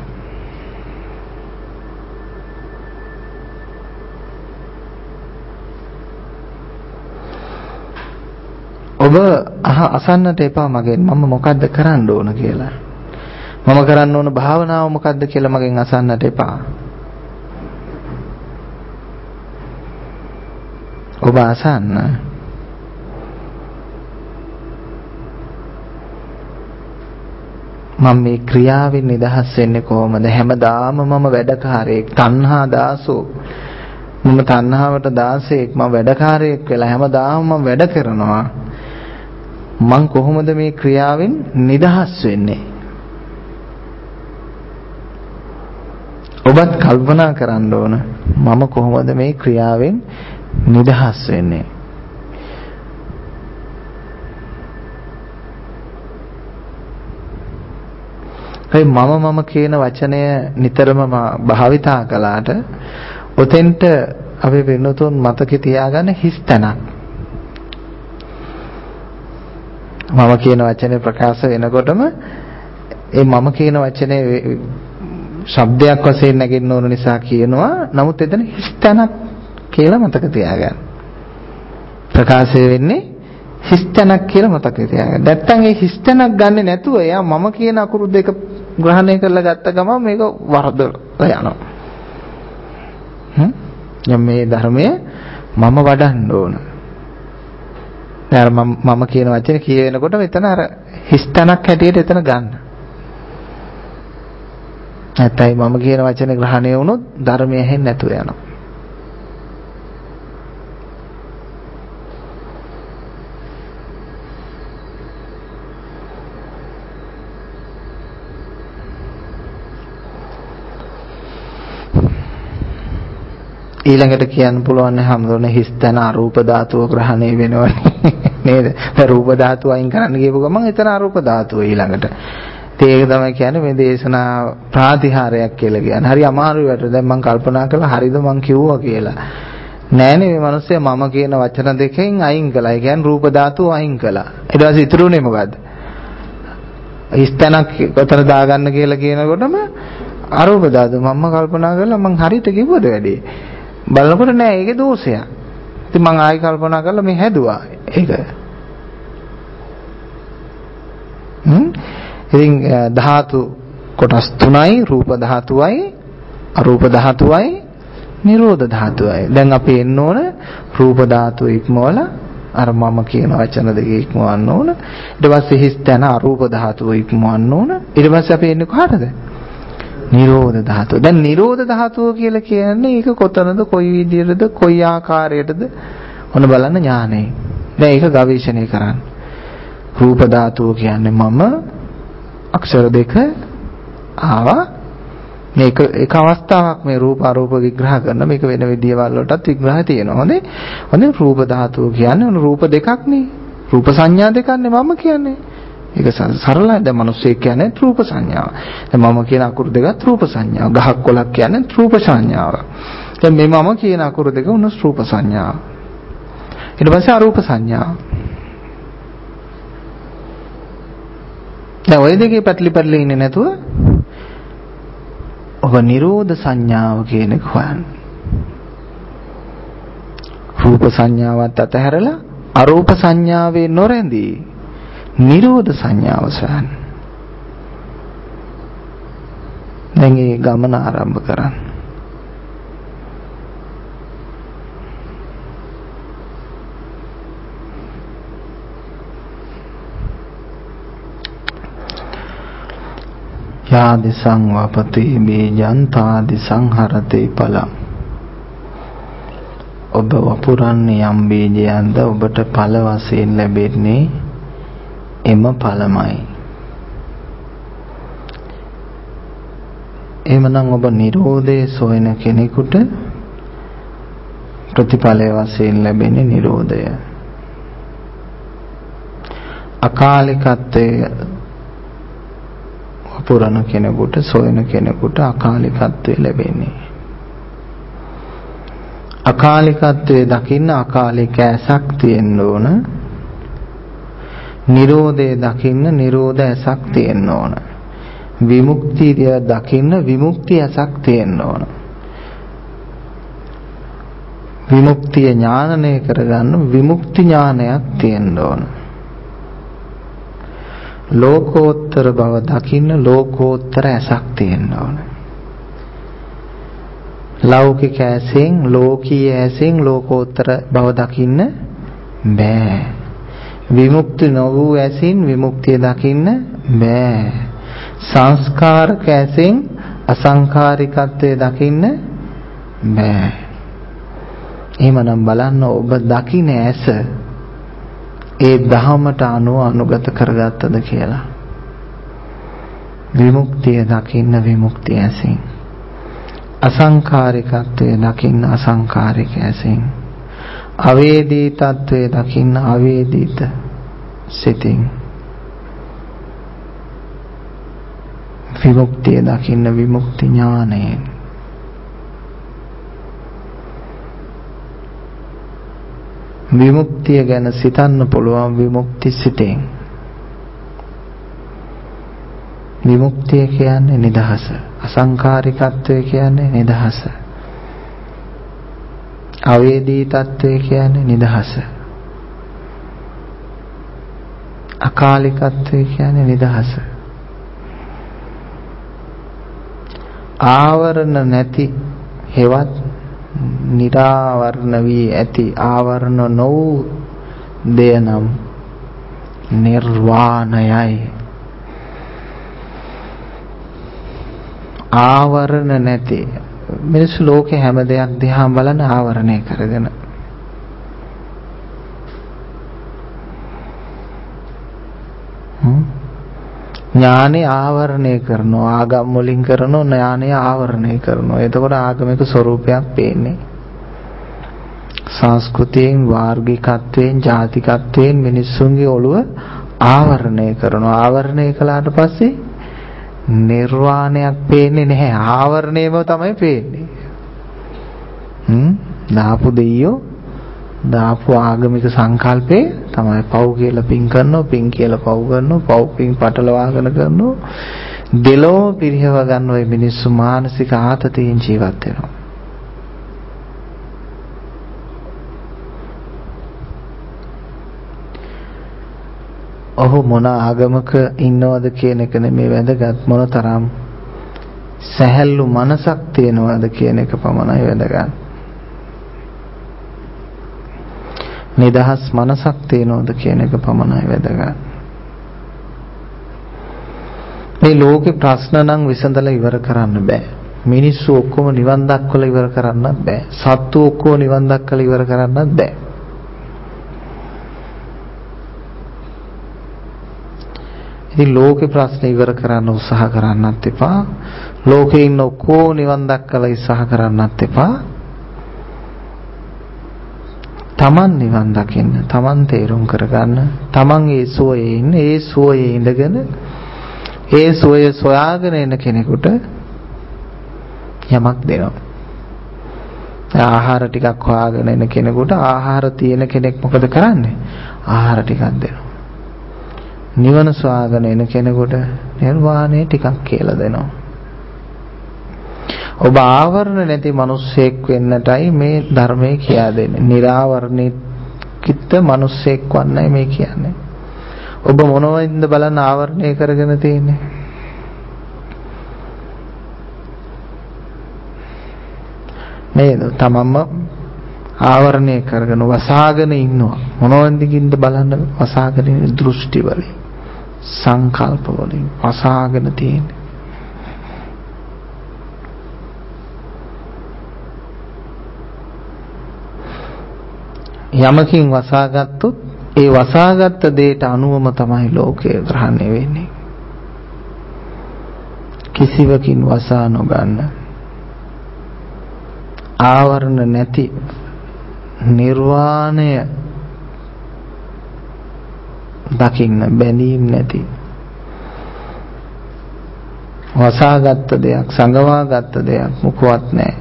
S1: ඔබ අහ අසන්නට එපා මගෙන් මම මොකද්ද කරන්න ඕන කියලා. මම කරන්න ඕන භාවනාව මොකද්ද කියලා මගෙන් අසන්නට එපා. ඔබ අසන්න. මම මේ ක්‍රියාවෙන් නිදහස් වෙන්නේ කොහොමද? හැමදාම මම වැඩකාරයෙක්, තණ්හා දාසෝ. මම තණ්හාවට දාසෙක්, මම වැඩකාරයෙක් වෙලා හැමදාම මම වැඩ කරනවා. මං කොහොමද මේ ක්‍රියාවෙන් නිදහස් වෙන්නේ? ඔබත් කල්පනා කරන්න ඕන මම කොහොමද මේ ක්‍රියාවෙන් නිදහස් වෙන්නේ? ඒ මම මම කියන වචනය නිතරම භාවිතා කළාට ඔතෙන්ට අපි වෙනතුන් මතකේ තියාගන්න හිස්තැනක්. මම කියන වචනේ ප්‍රකාශ වෙනකොටම ඒ මම කියන වචනේ ශබ්දයක් වශයෙන් නැගෙන්න ඕන නිසා කියනවා. නමුත් එතන හිස්තැනක් කියලා මතක තියාගන්න. ප්‍රකාශය වෙන්නේ හිස්තැනක් කියලා මතක තියාගන්න. නැත්තම් ඒ හිස්තැනක් ගන්නෙ නැතුව එයා මම කියන අකුරු දෙක ග්‍රහණය කරලා ගත්ත ගමන් මේක වරදලා යනවා. හ්ම්? මේ ධර්මයේ මම වඩන්න ඕන. දැන් මම මම කියන වචනේ කියවෙනකොට මෙතන අර හිස්තැනක් හැටියට එතන ගන්න. නැත්නම් මම කියන වචනේ ග්‍රහණය වුණොත් ධර්මය ඇහෙන්නේ නැතුව යනවා. ඊළඟට කියන්න පුළුවන් හැමෝම හිස්තන අරූප ධාතුව ග්‍රහණය වෙනවනේ නේද? ඒ රූප ධාතුව අයින් කරන්න ගියපු ගමන් එතන අරූප ධාතුව ඊළඟට. ඒක තමයි කියන්නේ මේ දේශනා ප්‍රාතිහාරයක් කියලා කියන්නේ. හරි අමාරුයි වට. දැන් මම කල්පනා කළා හරිද මම කිව්වා කියලා. නෑනේ මේ මිනිස්සයා මම කියන වචන දෙකෙන් අයින් කළා. ඒ කියන්නේ රූප ධාතුව අයින් කළා. ඊට පස්සේ ඉතුරුනේ මොකද්ද? හිස්තනක් උතර දාගන්න කියලා කියනකොටම අරූප ධාතුව මම කල්පනා කරලා මං හරියට කිව්වද වැඩේ? බලනකොට නෑ ඒකේ දෝෂයක්. ඉතින් මං ආයෙ කල්පනා කරලා මේ හැදුවා ඒක. හ්ම් ඉතින් ධාතු කොටස් තුනයි රූප ධාතුවයි අරූප ධාතුවයි නිරෝධ ධාතුවයි. දැන් අපි එන්න ඕන රූප ධාතුව ඉක්මවලා අර මම කියන වචන දෙක ඉක්මවන්න ඕන. ඊට පස්සේ හිස් තැන අරූප ධාතුව ඉක්මවන්න ඕන. ඊට පස්සේ අපි එන්නේ කොහටද? නිරෝධ ධාතුව. දැන් නිරෝධ ධාතුව කියලා කියන්නේ ඒක කොතනද, කොයි විදියටද, කොයි ආකාරයටද? ඔන්න බලන්න ඥානෙ. දැන් ඒක ගවේෂණය කරන්න. රූප ධාතුව කියන්නේ මම අක්ෂර දෙක ආවා මේක එක අවස්ථාවක් මේ රූප අරූප විග්‍රහ කරන මේක වෙන විදියවල් වලටත් විග්‍රහ තියෙනවා. හොඳේ. හොඳේ රූප ධාතුව කියන්නේ ඔන්න රූප දෙකක් නේ. රූප සංඥා දෙකක් නේ මම කියන්නේ. ඒක සරලයි. දැන් මිනිස්සෙක් කියන්නේ රූප සංඥාව. දැන් මම කියන අකුරු දෙකත් රූප සංඥාව. ගහක් කොලක් කියන්නේ රූප සංඥාව. දැන් මේ මම කියන අකුරු දෙක උන රූප සංඥාව. ඊට පස්සේ අරූප සංඥාව. දැන් ওই දෙකේ පැටලි පැටලි ඉන්නේ නැතුව ඔබ නිරෝධ සංඥාව කියන එක හොයන්න. රූප සංඥාවත් අතහැරලා අරූප සංඥාවේ නොරැඳී නිරෝධ සංඥාව සොයන්න. දැන් මේ ගමන ආරම්භ කරන්න. යාදි සංවපති බීජං තාදි සංහරතේ ඵලං. ඔබ වපුරන්නේ යම් බීජයක්ද ඔබට ඵල වශයෙන් ලැබෙන්නේ එම ඵලමයි. එමනම් ඔබ නිරෝධයේ සොයන කෙනෙකුට ප්‍රතිඵලය වශයෙන් ලැබෙන්නේ නිරෝධය. අකාලිකත්වයේ පුරණ කෙනෙකුට සොයන කෙනෙකුට අකාලිකත්වය ලැබෙන්නේ. අකාලිකත්වයේ දකින්න අකාලික ඇසක් තියෙන්න ඕන. නිරෝධය දකින්න නිරෝධ ඇසක් තියෙන්න ඕන. විමුක්තිය දකින්න විමුක්ති ඇසක් තියෙන්න ඕන. විමුක්තිය ඥානනය කරගන්න විමුක්ති ඥානයක් තියෙන්න ඕන. ලෝකෝත්තර බව දකින්න ලෝකෝත්තර ඇසක් තියෙන්න ඕන. ලෞකික ඇසෙන් ලෝකීය ඇසෙන් ලෝකෝත්තර බව දකින්න බෑ. විමුක්ති නොවූ ඇසින් විමුක්තිය දකින්න බෑ. සංස්කාරක ඇසෙන් අසංකාරිකත්වය දකින්න බෑ. එහෙමනම් බලන්න ඔබ දකින්න ඇස ඒ ධහමට අනුව අනුගත කරගත්තද කියලා. විමුක්තිය දකින්න විමුක්තිය ඇසින්, අසංකාරිකත්වය දකින්න අසංකාරික ඇසින්, අවේදී තත්වය දකින්න අවේදීත සිතින්, විමුක්තිය දකින්න විමුක්ති ඥානයෙන්. විමුක්තිය ගැන සිතන්න පුළුවන් විමුක්ති සිතෙන්. විමුක්තිය කියන්නේ නිදහස. අසංකාරිකත්වය කියන්නේ නිදහස. අවේදී තත්වය කියන්නේ නිදහස. අකාලිකත්වය කියන්නේ නිදහස. ආවරණ නැති හේවත් නිරාවරණ වී ඇති ආවරණ නො වූ දෙය නම් නිර්වාණයයි. ආවරණ නැති මිනිස් ලෝකේ හැම දෙයක් දිහා බලන ආවරණය කරගෙන ඥානෙ ආවරණය කරනවා. ආගම් වලින් කරන ඥානෙ ආවරණය කරනවා. එතකොට ආගමික ස්වરૂපයක් පේන්නේ. සංස්කෘතියෙන්, වාර්ගිකත්වයෙන්, ජාතිකත්වයෙන් මිනිස්සුන්ගේ ඔළුව ආවරණය කරනවා. ආවරණය කළාට පස්සේ නිර්වාණයක් පේන්නේ නැහැ. ආවරණයම තමයි පේන්නේ. හ්ම් දාපු දෙයියෝ දාපු ආගමික සංකල්පේ තමයි පව් කියලා පින් කරනවා, පින් කියලා පව් කරනවා, පව් පින් පටලවාගෙන කරනවා. දෙලෝ පිරිහව ගන්න ওই මිනිස්සු මානසික ආතතියෙන් ජීවත් වෙනවා. ඔහු මොන ආගමක ඉන්නවද කියන එක නෙමෙයි වැදගත්, මොනතරම් සැහැල්ලු මනසක් තියෙනවද කියන එක පමණයි වැදගත්. නිදහස් මනසක් තියෙනවද කියන එක පමණයි වැදගත්. මේ ලෝකේ ප්‍රශ්න නම් විසඳලා ඉවර කරන්න බෑ. මිනිස්සු ඔක්කොම නිවන් දක්වලා ඉවර කරන්නත් බෑ. සත්තු ඔක්කොම නිවන් දක්වලා ඉවර කරන්නත් බෑ. ඉතින් ලෝකේ ප්‍රශ්න ඉවර කරන්න උත්සාහ කරන්නත් එපා. ලෝකේ ඉන්න ඔක්කොම නිවන් දක්වලා උත්සාහ කරන්නත් එපා. තමන් නිවන් දකින්න, තමන් තේරුම් කරගන්න, තමන් ඒ සුවයේ ඉන්න, ඒ සුවයේ ඉඳගෙන ඒ සුවය සොයාගෙන එන කෙනෙකුට යමක් දෙනවා. ආහාර ටිකක් හොයාගෙන එන කෙනෙකුට ආහාර තියෙන කෙනෙක් මොකද කරන්නේ? ආහාර ටිකක් දෙනවා. නිවන සොයාගෙන එන කෙනෙකුට නිර්වාණය ටිකක් කියලා දෙනවා. ඔබ ආවරණ නැති මිනිස්සෙක් වෙන්නටයි මේ ධර්මයේ කියා දෙන්නේ. निराවරණිත මිනිස්සෙක් වන්නයි මේ කියන්නේ. ඔබ මොනවයින්ද බලන්න ආවරණය කරගෙන තියෙන්නේ? නේද? තමන්ම ආවරණය කරගෙන වසාගෙන ඉන්නවා. මොනවන්දිකින්ද බලන්න වසාගෙන ඉන්නේ? දෘෂ්ටි වලින්, සංකල්ප වලින් වසාගෙන තියෙන්නේ. යමකින් වසාගත්තොත් ඒ වසාගත් දෙයට අනුවම තමයි ලෝකය ග්‍රහණය වෙන්නේ. කිසිවකින් වසා නොගන්න ආවරණ නැති නිර්වාණය දකින්න, බැඳීම් නැති වසාගත් දෙයක්, සංගවාගත් දෙයක් මොකවත් නැහැ.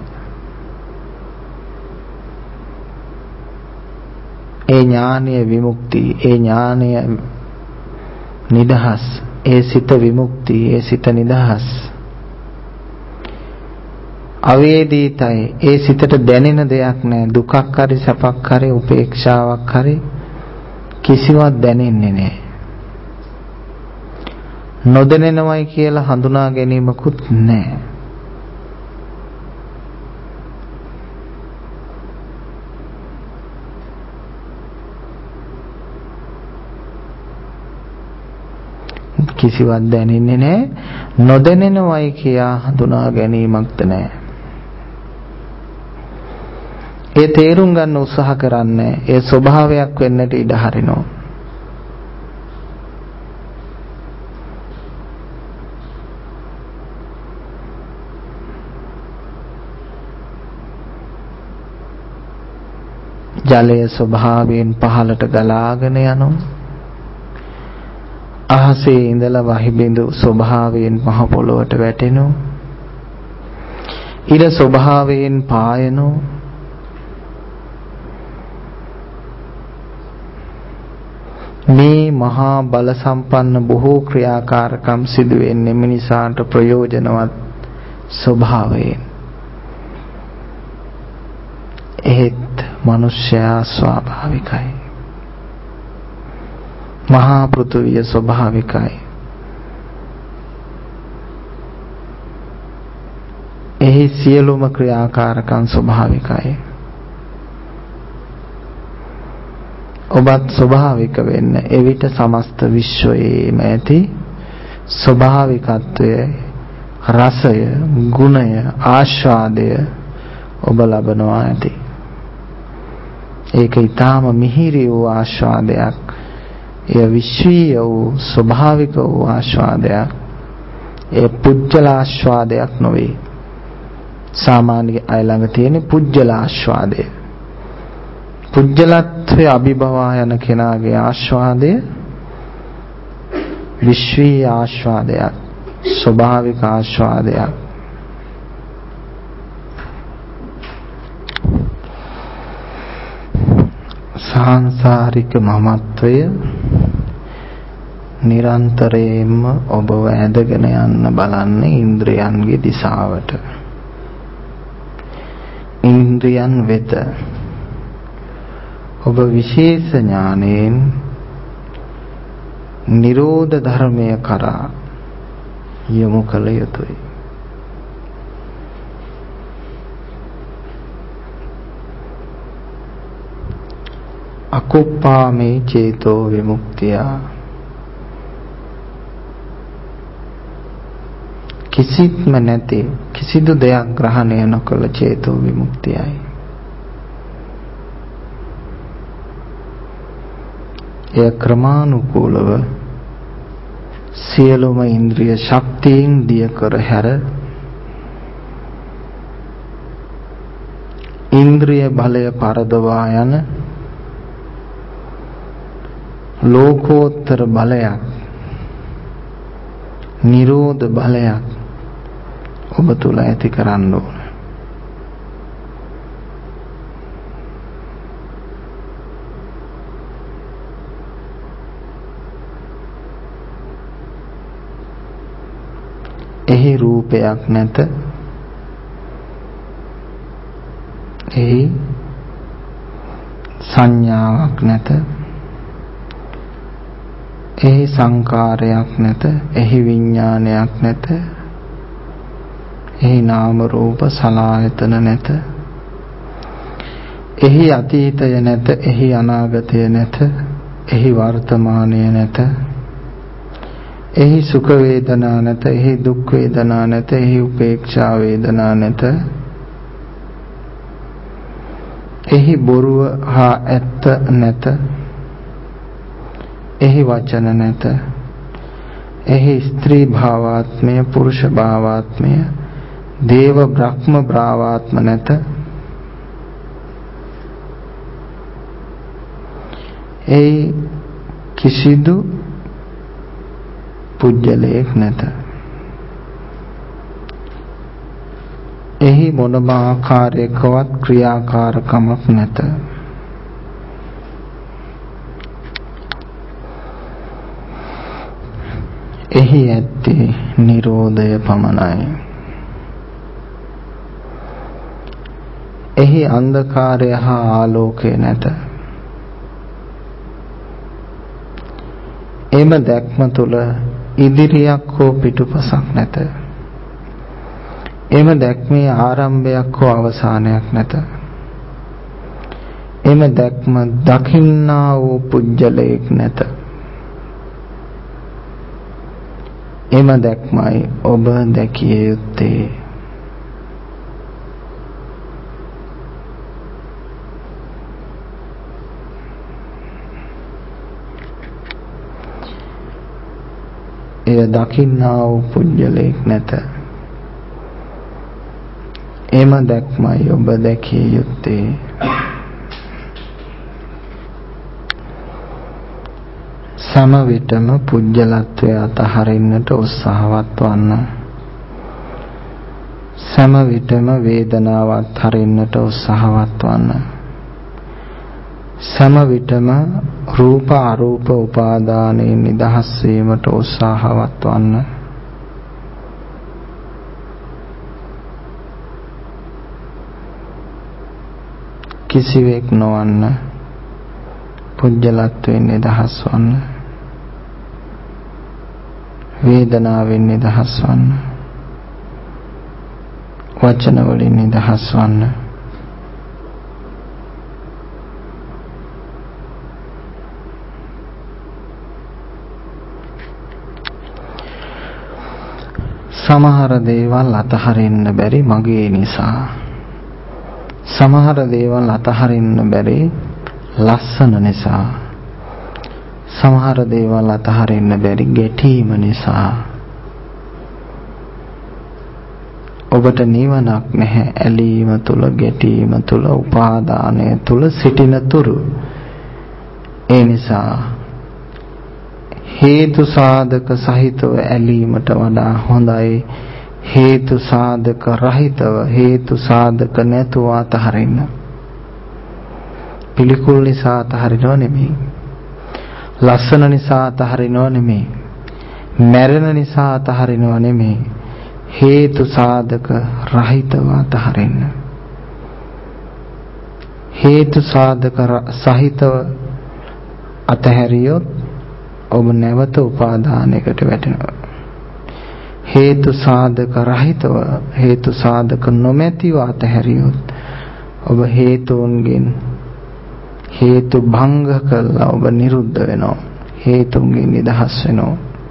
S1: ඒ ඥානය විමුක්ති, ඒ ඥානය නිදහස්, ඒ සිත විමුක්ති, ඒ සිත නිදහස්. අවේදිතයි, ඒ සිතට දැනෙන දෙයක් නැහැ. දුකක් හරි සැපක් හරි උපේක්ෂාවක් හරි කිසිවක් දැනෙන්නේ නැහැ. නොදැනෙනවයි කියලා හඳුනා ගැනීමකුත් නැහැ. කිසිවක් දැනෙන්නේ නැහැ. නොදැනෙනවයි කියා හඳුනා ගැනීමක්ද නැහැ. ඒ තේරුම් ගන්න උත්සාහ කරන්නේ ඒ ස්වභාවයක් වෙන්නට ඉඩ හරිනවා. ජලයේ ස්වභාවයෙන් පහළට ගලාගෙන යනවා. අහසේ ඉඳලා වහිබිඳු ස්වභාවයෙන් මහ පොළොවට වැටෙනවා. ඉර ස්වභාවයෙන් පායනවා. මේ මහා බල සම්පන්න බොහෝ ක්‍රියාකාරකම් සිදු වෙන්නේ මිනිසාට ප්‍රයෝජනවත් ස්වභාවයෙන්. ඒත් මනුෂ්‍යයා ස්වාභාවිකයි. මහා පෘථුවිය ස්වභාවිකයි. එහි සියලුම ක්‍රියාකාරකම් ස්වභාවිකයි. ඔබත් ස්වභාවික වෙන්න. එවිට සමස්ත විශ්වයේම ඇති ස්වභාවිකත්වය, රසය, ගුණය, ආස්වාදය ඔබ ලබනවා ඇති. ඒක ඊටාම මිහිරි වූ ආස්වාදයක්. එය විශ්වීය වූ ස්වභාවික වූ ආස්වාදයක්. ඒ පුජ්‍යල ආස්වාදයක් නොවේ. සාමාන්‍ය අය ළඟ තියෙන පුජ්‍යල ආස්වාදය. පුජ්‍යලත්වයේ අභිභවා යන කෙනාගේ ආස්වාදය විශ්වීය ආස්වාදයක්, ස්වභාවික ආස්වාදයක්. සාංසාරික මමත්වය නිරන්තරයෙන්ම ඔබව ඇදගෙන යන්න බලන්නේ ඉන්ද්‍රයන්ගේ දිශාවට. ඉන්ද්‍රයන් වෙත ඔබ විශේෂ ඥානයෙන් නිරෝධ ධර්මය කරා යොමු කළ යුතුයි. අකුප්පාමේ චේතෝ විමුක්තිය, කිසිත්ම නැති කිසිදු දෙයක් ග්‍රහණය නොකළ චේතෝ විමුක්තියයි. එය ක්‍රමානුකූලව සියලුම ඉන්ද්‍රිය ශක්තියින් දිය කර හැර ඉන්ද්‍රිය බලය පරදවා යන ලෝකෝත්තර බලයක්, නිරෝධ බලයක් ඔබ තුල ඇති කරන්න ඕන. එහි රූපයක් නැත, එහි සංඥාවක් නැත, එහි සංකාරයක් නැත, එහි විඥානයක් නැත, එහි නාම රූප සලආයතන නැත, එහි අතීතය නැත, එහි අනාගතය නැත, එහි වර්තමානය නැත, එහි සුඛ වේදනා නැත, එහි දුක් වේදනා නැත, එහි උපේක්ෂා වේදනා නැත, එහි බොරුව හා ඇත්ත නැත, එහි වචන නැත, එහි ස්ත්‍රී භාවාත්මය, පුරුෂ භාවාත්මය, දේව බ්‍රහ්ම භාවාත්ම නැත, එහි කිසිදු පුජ්‍යලයක් නැත. එහි මොනම ආකාරයකවත් ක්‍රියාකාරකමක් නැත. එහි ඇත්තේ නිරෝධය පමණයි. එහි අන්ධකාරය හා ආලෝකය නැත. එම දැක්ම තුල ඉදිරියක් හෝ පිටුපසක් නැත. එම දැක්මේ ආරම්භයක් හෝ අවසානයක් නැත. එම දැක්ම දකින්නා වූ පුජ්‍යලයක් නැත. එම දැක්මයි ඔබ දැකිය යුත්තේ. එය දකින්නා වූ පුජ්‍යලයක් නැත. එම දැක්මයි ඔබ දැකිය යුත්තේ. සම විටම පුජ්‍යලත්වය අතහරින්නට උත්සාහවත් වන්න. සම විටම වේදනාව අත්හරින්නට උත්සාහවත් වන්න. සම විටම රූප අරූප උපාදානයෙන් නිදහස් වීමට උත්සාහවත් වන්න. කිසිවෙක් නොවන්න, පුජ්‍යලත්වයෙන් නිදහස් වන්න. වේදනාවෙන් නිදහස් වන්න. වචන වලින් නිදහස් වන්න. සමහර දේවල් අතහරින්න බැරි මගේ නිසා. සමහර දේවල් අතහරින්න බැරි ලස්සන නිසා. සමහර දේවල් අතහරින්න බැරි ගැටීම නිසා. ඔබට නිවනක් නැහැ ඇලීම තුල, ගැටීම තුල, උපාදානය තුල සිටින තුරු. ඒ නිසා හේතු සාධක සහිතව ඇලීමට වඩා හොඳයි හේතු සාධක රහිතව, හේතු සාධක නැතුව අතහරින්න. පිළිකුල් නිසා අතහරිනව නෙමෙයි. ලස්සන නිසා අතහරිනව නෙමෙයි. මැරෙන නිසා අතහරිනව නෙමෙයි. හේතු සාධක රහිතව අතහරින්න. හේතු සාධක සහිතව අතහැරියොත් ඔබ නැවත උපාදානයකට වැටෙනවා. හේතු සාධක රහිතව හේතු සාධක නොමැතිව අතහැරියොත් ඔබ හේතුන්ගෙන් හේතු භංග කළා ඔබ නිරුද්ධ වෙනවා. හේතුන්ගෙන් නිදහස් වෙනවා.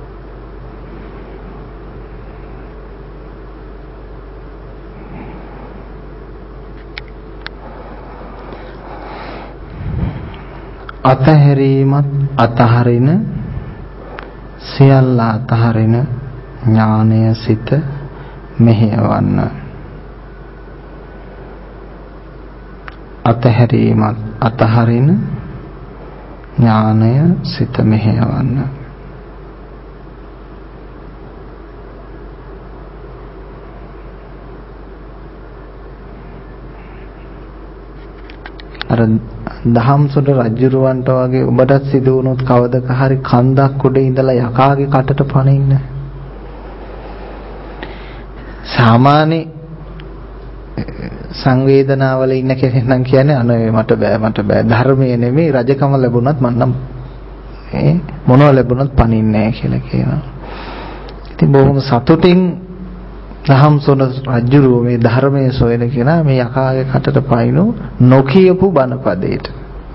S1: අතහැරීමත් අතහරින සියල්ල අතහරින ඥානය සිත මෙහෙයවන්න. අතහැරීමත් අතහරින ඥානය සිත මෙහෙයවන්න. අර දහම්සොඬ රජුරවන්ට වගේ ඔබටත් සිදු වුණොත් කවදක හරි කන්දක් උඩ ඉඳලා යකාගේ කටට පනින්න. සාමාන්‍ය සංවේදනාවල ඉන්න කෙනෙක් නම් කියන්නේ අනේ මට බෑ මට බෑ ධර්මයේ නෙමෙයි රජකම ලැබුණත් මම නම් ඒ මොනව ලැබුණත් පනින්නේ නැහැ කියලා කියනවා. ඉතින් බොහොම සතුටින් දහම්සොඬ රජුරෝ මේ ධර්මයේ සොයන කෙනා මේ යකාගේ කටට පයින්නු නොකියපු බණපදයට.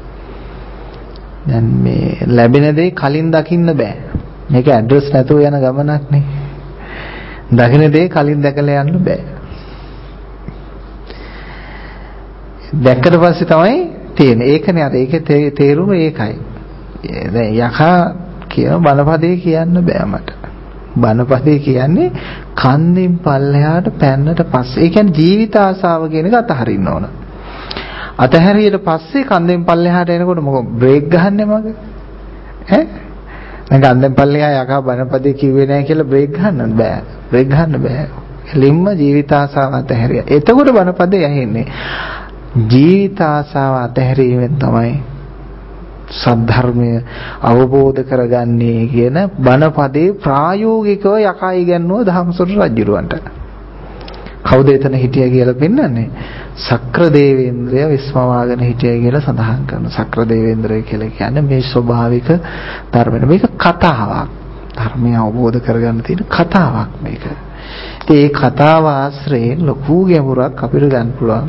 S1: දැන් මේ ලැබෙන දේ කලින් දකින්න බෑ. මේක ඇඩ්‍රස් නැතුව යන ගමනක් නේ. දකින්න දේ කලින් දැකලා යන්න බෑ. දැක්කට පස්සේ තමයි තියෙන්නේ. ඒකනේ අර ඒකේ තේරුම ඒකයි. දැන් යකා කියන බණපදේ කියන්න බෑ මට. බණපදේ කියන්නේ කන්දෙන් පල්ලෙහාට පැන්නට පස්සේ. ඒ කියන්නේ ජීවිත ආසාව කියන එක අතහරින්න ඕන. අතහැරියට පස්සේ කන්දෙන් පල්ලෙහාට එනකොට මොකද බ්‍රේක් ගහන්නේ මගේ? ඈ? දැන් කන්දෙන් පල්ලෙහා යකා බණපදේ කිව්වේ නැහැ කියලා බ්‍රේක් ගහන්න බෑ. බ්‍රේක් ගහන්න බෑ. එලින්ම ජීවිත ආසාව අතහැරියා. එතකොට බණපදේ ඇහෙන්නේ. ජීවිත ආසාව අතහැරීමෙන් තමයි සද්ධර්මය අවබෝධ කරගන්නේ කියන බණපදේ ප්‍රායෝගිකව යකා ඉගැන්වුව දහම්සොඬ රජුරවන්ට. කවුද එතන හිටියා කියලා පෙන්නන්නේ? සක්‍ර දේවේන්ද්‍රය විශ්වවාගෙන හිටියා කියලා සඳහන් කරනවා. සක්‍ර දේවේන්ද්‍රය කියලා කියන්නේ මේ ස්වභාවික ධර්මන. මේක කතාවක්. ධර්මය අවබෝධ කරගන්න තියෙන කතාවක් මේක. ඉතින් මේ කතාව ආශ්‍රයෙන් ලොකු ගැඹුරක් අපිට ගන්න පුළුවන්.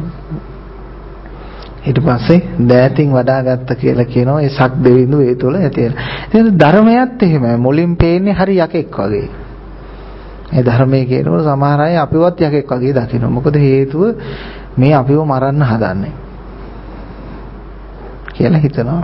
S1: ඊට පස්සේ දෑතින් වඩාගත්ත කියලා කියනවා ඒ සක් දෙවිඳු ඒ තුළ ඇති වෙන. ඉතින් ධර්මයත් එහෙමයි. මුලින් පේන්නේ හරි යකෙක් වගේ. මේ ධර්මයේ කියනකොට සමහර අය අපිවත් යකෙක් වගේ දකිනවා. මොකද හේතුව මේ අපිව මරන්න හදන්නේ කියලා හිතනවා.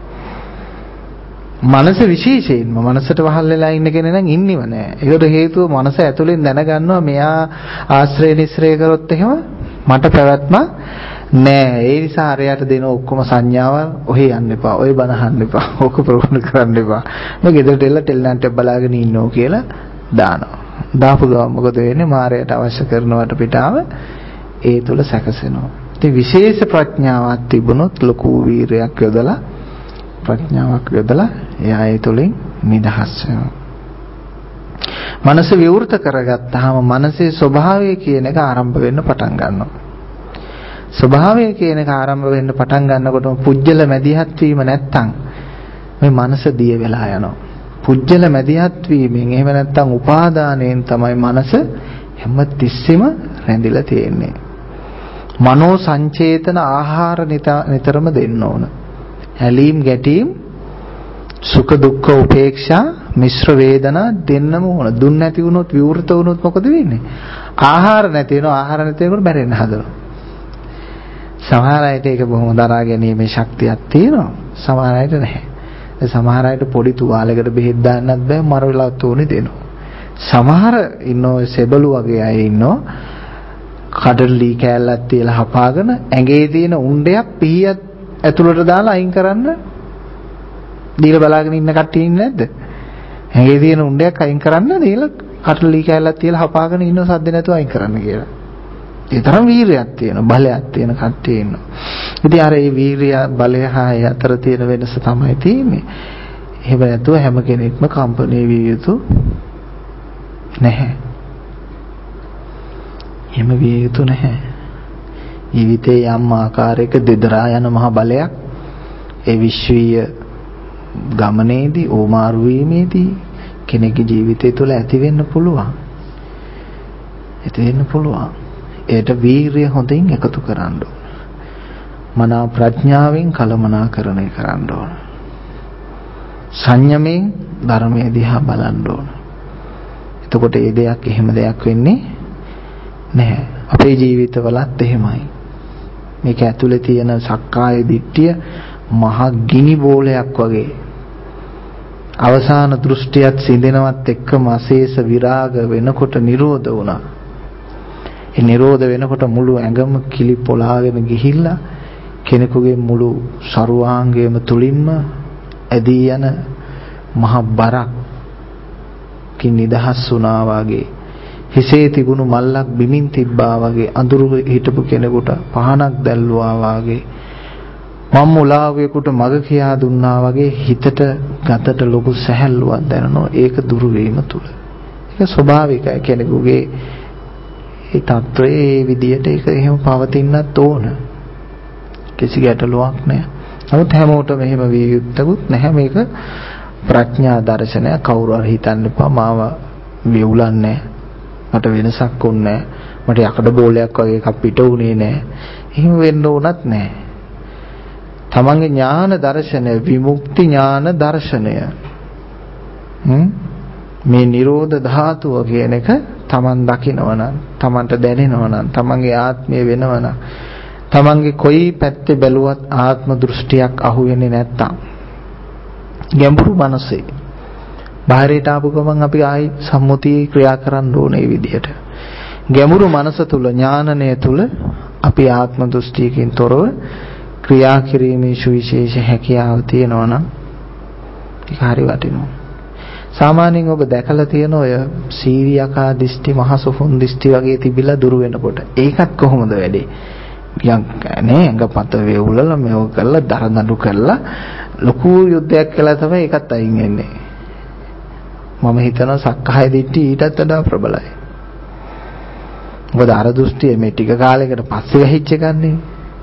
S1: මනස විශේෂයෙන්ම මනසට වහල් වෙලා ඉන්න කෙනෙක් නම් ඉන්නව නෑ. ඒකට හේතුව මනස ඇතුලෙන් දැනගන්නවා මෙයා ආශ්‍රය නිස්සරය කරොත් එහෙම මට පැවැත්ම නෑ. ඒ නිසා අරයට දෙන ඔක්කොම සංඥාවල් ඔහෙ යන්න එපා. ඔය බණ අහන්න එපා. ඕක ප්‍රගුණ කරන්න එපා. මම ගෙදරට එල්ල ටෙලිනාට්‍ය බලාගෙන ඉන්නෝ කියලා දානවා. දාපු ගමන් මොකද වෙන්නේ? මායයට අවශ්‍ය කරන වටපිටාව ඒ තුල සැකසෙනවා. ඉතින් විශේෂ ප්‍රඥාවක් තිබුණොත් ලොකු වීරයක් යොදලා ප්‍රඥාවක් යොදලා එයා ඒ තුලින් නිදහස් වෙනවා. මනස විවෘත කරගත්තාම මනසේ ස්වභාවය කියන එක ආරම්භ වෙන්න පටන් ගන්නවා. ස්වභාවය කියන එක ආරම්භ වෙන්න පටන් ගන්නකොටම පුජ්‍යල මැදිහත් වීම නැත්තම් මේ මනස දිය වෙලා යනවා. පුජ්‍යල මැදිහත් වීමෙන් එහෙම නැත්තම් උපාදානයෙන් තමයි මනස හැම තිස්සෙම රැඳිලා තියෙන්නේ. මනෝ සංචේතන ආහාර නිතරම දෙන්න ඕන. ඇලීම් ගැටීම් සුඛ දුක්ඛ උපේක්ෂා මිශ්‍ර වේදනා දෙන්නම ඕන. දුන්න නැති වුණොත් විවෘත වුණොත් මොකද වෙන්නේ? ආහාර නැති වෙනවා. ආහාර නැති වෙනකොට මැරෙන්න හදනවා. සමහර අයට ඒක බොහොම දරා ගැනීමේ ශක්තියක් තියෙනවා. සමහර අයට නැහැ. සමහර අයට පොඩි තුවාලයකට බෙහෙත් දාන්නත් බෑ මර වෙලා තෝනේ දෙනවා. සමහර ඉන්නෝ සෙබළු වගේ අය ඉන්නෝ කඩලි කෑල්ලක් තියලා හපාගෙන ඇඟේ තියෙන උණ්ඩයක් පිහියක් ඇතුළට දාලා අයින් කරන්න දීලා බලාගෙන ඉන්න කට්ටිය ඉන්නේ නැද්ද? ඇඟේ තියෙන උණ්ඩයක් අයින් කරන්න දීලා කඩලි කෑල්ලක් තියලා හපාගෙන ඉන්න සද්ද නැතුව අයින් කරන්න කියලා. ඒ තරම් වීරියක් තියෙන බලයක් තියෙන කට්ටිය ඉන්නවා. ඉතින් අර මේ වීරිය බලය හා අතර තියෙන වෙනස තමයි තියෙන්නේ. එහෙම නැතුව හැම කෙනෙක්ම කම්පණය විය යුතු නැහැ. එහෙම විය යුතු නැහැ. ජීවිතයේ යම් ආකාරයක දෙදරා යන මහ බලයක් ඒ විශ්වීය ගමනේදී ඕමාරු වීමේදී කෙනෙකුගේ ජීවිතය තුළ ඇති වෙන්න පුළුවන්. ඇති වෙන්න පුළුවන්. ඒට වීරිය හොඳින් එකතු කරන්න ඕන. මනා ප්‍රඥාවෙන් කළමනාකරණය කරන්න ඕන. සංයමයෙන් ධර්මයේ දිහා බලන්න ඕන. එතකොට මේ දෙයක් එහෙම දෙයක් වෙන්නේ නැහැ. අපේ ජීවිතවලත් එහෙමයි. මේක ඇතුලේ තියෙන සක්කාය දිට්ඨිය මහ ගිනි බෝලයක් වගේ. අවසාන දෘෂ්ටියත් සිඳෙනවත් එක්කම අශේෂ විරාග වෙනකොට නිරෝධ වුණා. ඒ නිරෝධ වෙනකොට මුළු ඇඟම කිලි පොලාගෙන ගිහිල්ලා කෙනෙකුගේ මුළු සරුවාංගයම තුලින්ම ඇදී යන මහ බරක් කින් නිදහස් වුණා වගේ, හිසේ තිබුණු මල්ලක් බිමින් තිබ්බා වගේ, අඳුරු හිටපු කෙනෙකුට පහනක් දැල්ලුවා වගේ, මම් මුලාවෙකුට මග කියා දුන්නා වගේ හිතට ගතට ලොකු සැහැල්ලුවක් දැනෙනවා. ඒක දුරු වීම තුල. ඒක ස්වභාවිකයි. කෙනෙකුගේ ඒ තත්ත්වයේ ඒ විදියට ඒක එහෙම පවතින්නත් ඕන. කිසි ගැටලුවක් නැහැ. නමුත් හැමෝටම එහෙම විය යුත්තකුත් නැහැ. මේක ප්‍රඥා දර්ශනය. කවුරු හරි හිතන්න එපා මාව වෙවුලන්නේ මට වෙනසක් වුන්නේ මට යකඩ බෝලයක් වගේ එකක් පිට උනේ නැහැ. එහෙම වෙන්න උනත් නැහැ. තමන්ගේ ඥාන දර්ශනය, විමුක්ති ඥාන දර්ශනය, මේ නිරෝධ ධාතුව කියන එක තමන් දකිනවා නම්, තමන්ට දැනෙනවා නම්, තමන්ගේ ආත්මය වෙනවා නම්, තමන්ගේ කොයි පැත්තේ බැලුවත් ආත්ම දෘෂ්ටියක් අහු වෙන්නේ නැත්තම්, ගැඹුරු මනසේ බාහිරට ආපු ගමන් අපි ආයි සම්මුතියේ ක්‍රියා කරන්න ඕනේ විදියට. ගැඹුරු මනස තුල, ඥානනය තුල අපි ආත්ම දෘෂ්ටියකින් තොරව ක්‍රියා කිරීමේ සුවිශේෂ හැකියාව තියෙනවා නම් ඒක හරි වටිනවා. සාමාන්‍යයෙන් ඔබ දැකලා තියෙන ඔය සීරියකා දිෂ්ටි, මහසොහොන් දිෂ්ටි වගේ තිබිලා දුර වෙනකොට ඒකත් කොහොමද වැඩේ? යම් නේ අඟපත වේවුලලා මේව කරලා දරදඬු කරලා ලොකු යුද්ධයක් කළා තමයි ඒකත් අයින් වෙන්නේ. මම හිතනවා සක්කාය දිට්ඨි ඊටත් වඩා ප්‍රබලයි. මොකද අර දෘෂ්ටිය මේ ටික කාලයකට පස්සේ වැහිච්ච ගන්නේ.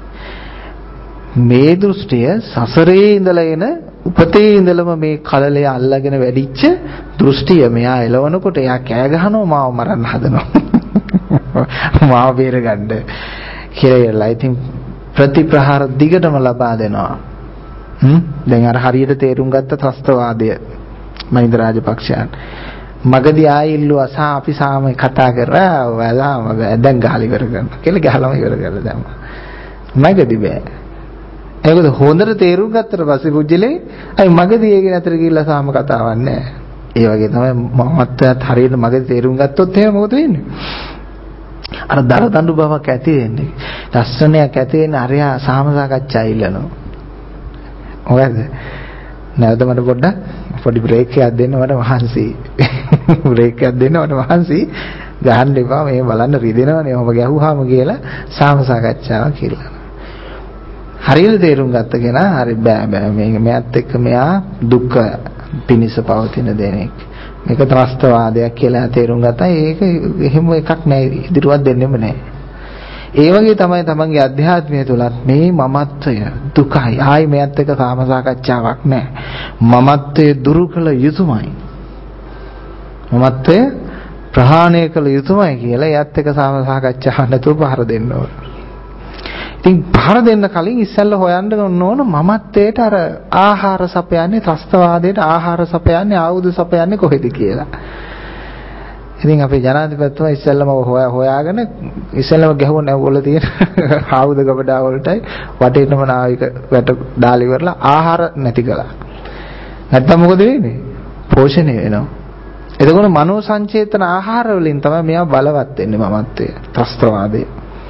S1: මේ දෘෂ්ටිය සසරේ ඉඳලා එන උපතේ ඉඳලම මේ කලලේ අල්ලගෙන වැඩිච්ච දෘෂ්ටිය. මෙයා එලවනකොට එයා කෑ ගහනවා මාව මරන්න හදනවා. මාව බේරගන්න කියලා. ඉතින් ප්‍රතිප්‍රහාර දිගටම ලබා දෙනවා. හ්ම් දැන් අර හරියට තේරුම් ගත්ත ත්‍ස්තවාදය මහින්ද රාජපක්ෂයන් මගදී ආයිල්ලුවා සා අපි සාම කතා කරා ඔයාලාම දැන් ගහලා ඉවර කරනවා කියලා ගහලාම ඉවර කරලා දැම්මා. මගදී බෑ. ඒකද හොඳට තේරුම් ගත්තට පස්සේ පුජ්‍යලේ අයි මගදී ඒකේ නතර ගිහිල්ලා සාම කතාවක් නැහැ. ඒ වගේ තමයි මමත්වත් හරියට මගදී තේරුම් ගත්තොත් එහෙම මොකද වෙන්නේ? අර දරදඬු බවක් ඇති වෙන්නේ. ලස්සනයක් ඇති වෙන්නේ අරයා සාම සාකච්ඡා ඉල්ලනවා. ඔයද නැවත මට පොඩ්ඩක් පොඩි බ්‍රේක් එකක් දෙන්න මට මහන්සි. බ්‍රේක් එකක් දෙන්න මට මහන්සි. ගහන්න එපා මේ බලන්න රිදෙනවනේ ඔබ ගැහුවාම කියලා සාම සාකච්ඡාවක් කියලා. හරියට තේරුම් ගත්ත කෙනා හරි බෑ බෑ මේක මෙයත් එක්ක මෙයා දුක්ඛ පිනිස පවතින දෙනෙක්. මේක ත්‍රස්තවාදයක් කියලා තේරුම් ගත්තා. ඒක එහෙම එකක් නෑ, ඉදිරියට දෙන්නෙම නෑ. ඒ වගේ තමයි තමන්ගේ අධ්‍යාත්මය තුලත් මේ මමත්වය දුකයි. ආයි මෙයත් එක්ක කාම සාකච්ඡාවක් නෑ. මමත්වය දුරු කළ යුතුමයි. මමත්වය ප්‍රහාණය කළ යුතුමයි කියලා එයත් එක්ක කාම සාකච්ඡාවක් නැතුව පහර දෙන්න ඕන. ඉතින් පහර දෙන්න කලින් ඉස්සෙල්ලා හොයන්න ඕන මමත්වයට අර ආහාර සපයන්නේ, ත්‍ස්තවාදයට ආහාර සපයන්නේ, ආයුධ සපයන්නේ කොහෙද කියලා. ඉතින් අපේ ජනාධිපතිතුමා ඉස්සෙල්ලාම හොයාගෙන ඉස්සෙල්ලාම ගැහුව නැවවල තියෙන ආයුධ ගබඩාව වලටයි වටේටම නාවික වැට දාලා ඉවරලා ආහාර නැති කළා. නැත්තම් මොකද වෙන්නේ? පෝෂණය වෙනවා. එතකොට මනෝ සංචේතන ආහාර වලින් තමයි මෙයා බලවත් වෙන්නේ මමත්වය, ත්‍ස්තවාදය.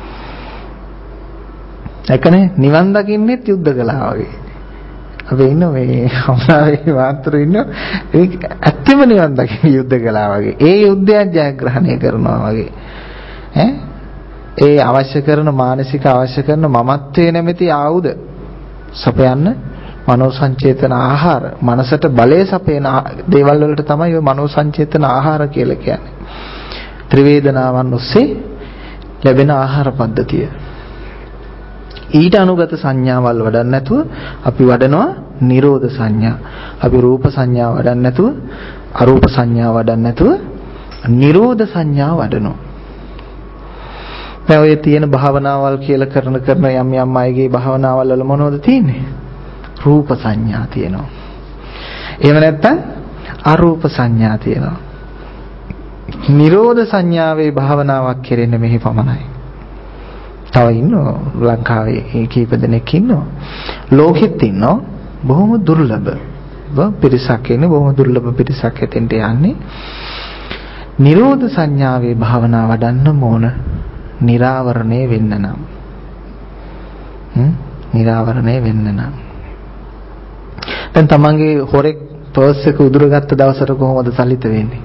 S1: ඒකනේ නිවන් දකින්නෙත් යුද්ධ කළා වගේ. අපි ඉන්න මේ අමනාවේ මාත්‍ර ඉන්න ඒ ඇත්තම නිවන් දකින්න යුද්ධ කළා වගේ. ඒ යුද්ධයක් ජයග්‍රහණය කරනවා වගේ. ඈ ඒ අවශ්‍ය කරන මානසික අවශ්‍ය කරන මමත්වයේ නැමැති ආයුධ සපයන්න මනෝ සංචේතන ආහාර මනසට බලය සපයන දේවල් වලට තමයි ඔය මනෝ සංචේතන ආහාර කියලා කියන්නේ. ත්‍රිවේදනාවන් ඔස්සේ ලැබෙන ආහාර පද්ධතිය. ඊට අනුගත සංඥාවල් වඩන්න නැතුව අපි වඩනවා නිරෝධ සංඥා. අපි රූප සංඥා වඩන්න නැතුව අරූප සංඥා වඩන්න නැතුව නිරෝධ සංඥා වඩනවා. දැන් ඔය තියෙන භාවනාවල් කියලා කරන කරන යම් යම් අයගේ භාවනාවල් වල මොනවද තියෙන්නේ? රූප සංඥා තියෙනවා. එහෙම නැත්නම් අරූප සංඥා තියෙනවා. නිරෝධ සංඥාවේ භාවනාවක් කෙරෙන්නේ මෙහි පමණයි. තව ඉන්නවා ලංකාවේ කීප දෙනෙක් ඉන්නවා. ලෝකෙත් ඉන්නවා බොහොම දුර්ලභ. පිරිසක් ඉන්නේ බොහොම දුර්ලභ පිරිසක් හිටින්ට යන්නේ. නිරෝධ සංඥාවේ භාවනා වඩන්න ඕන. නිරාවරණය වෙන්න නම්. හ්ම් නිරාවරණය වෙන්න නම්. දැන් තමන්ගේ හොරෙක් පර්ස් එක උදුරගත්ත දවසට කොහොමද සලිත වෙන්නේ?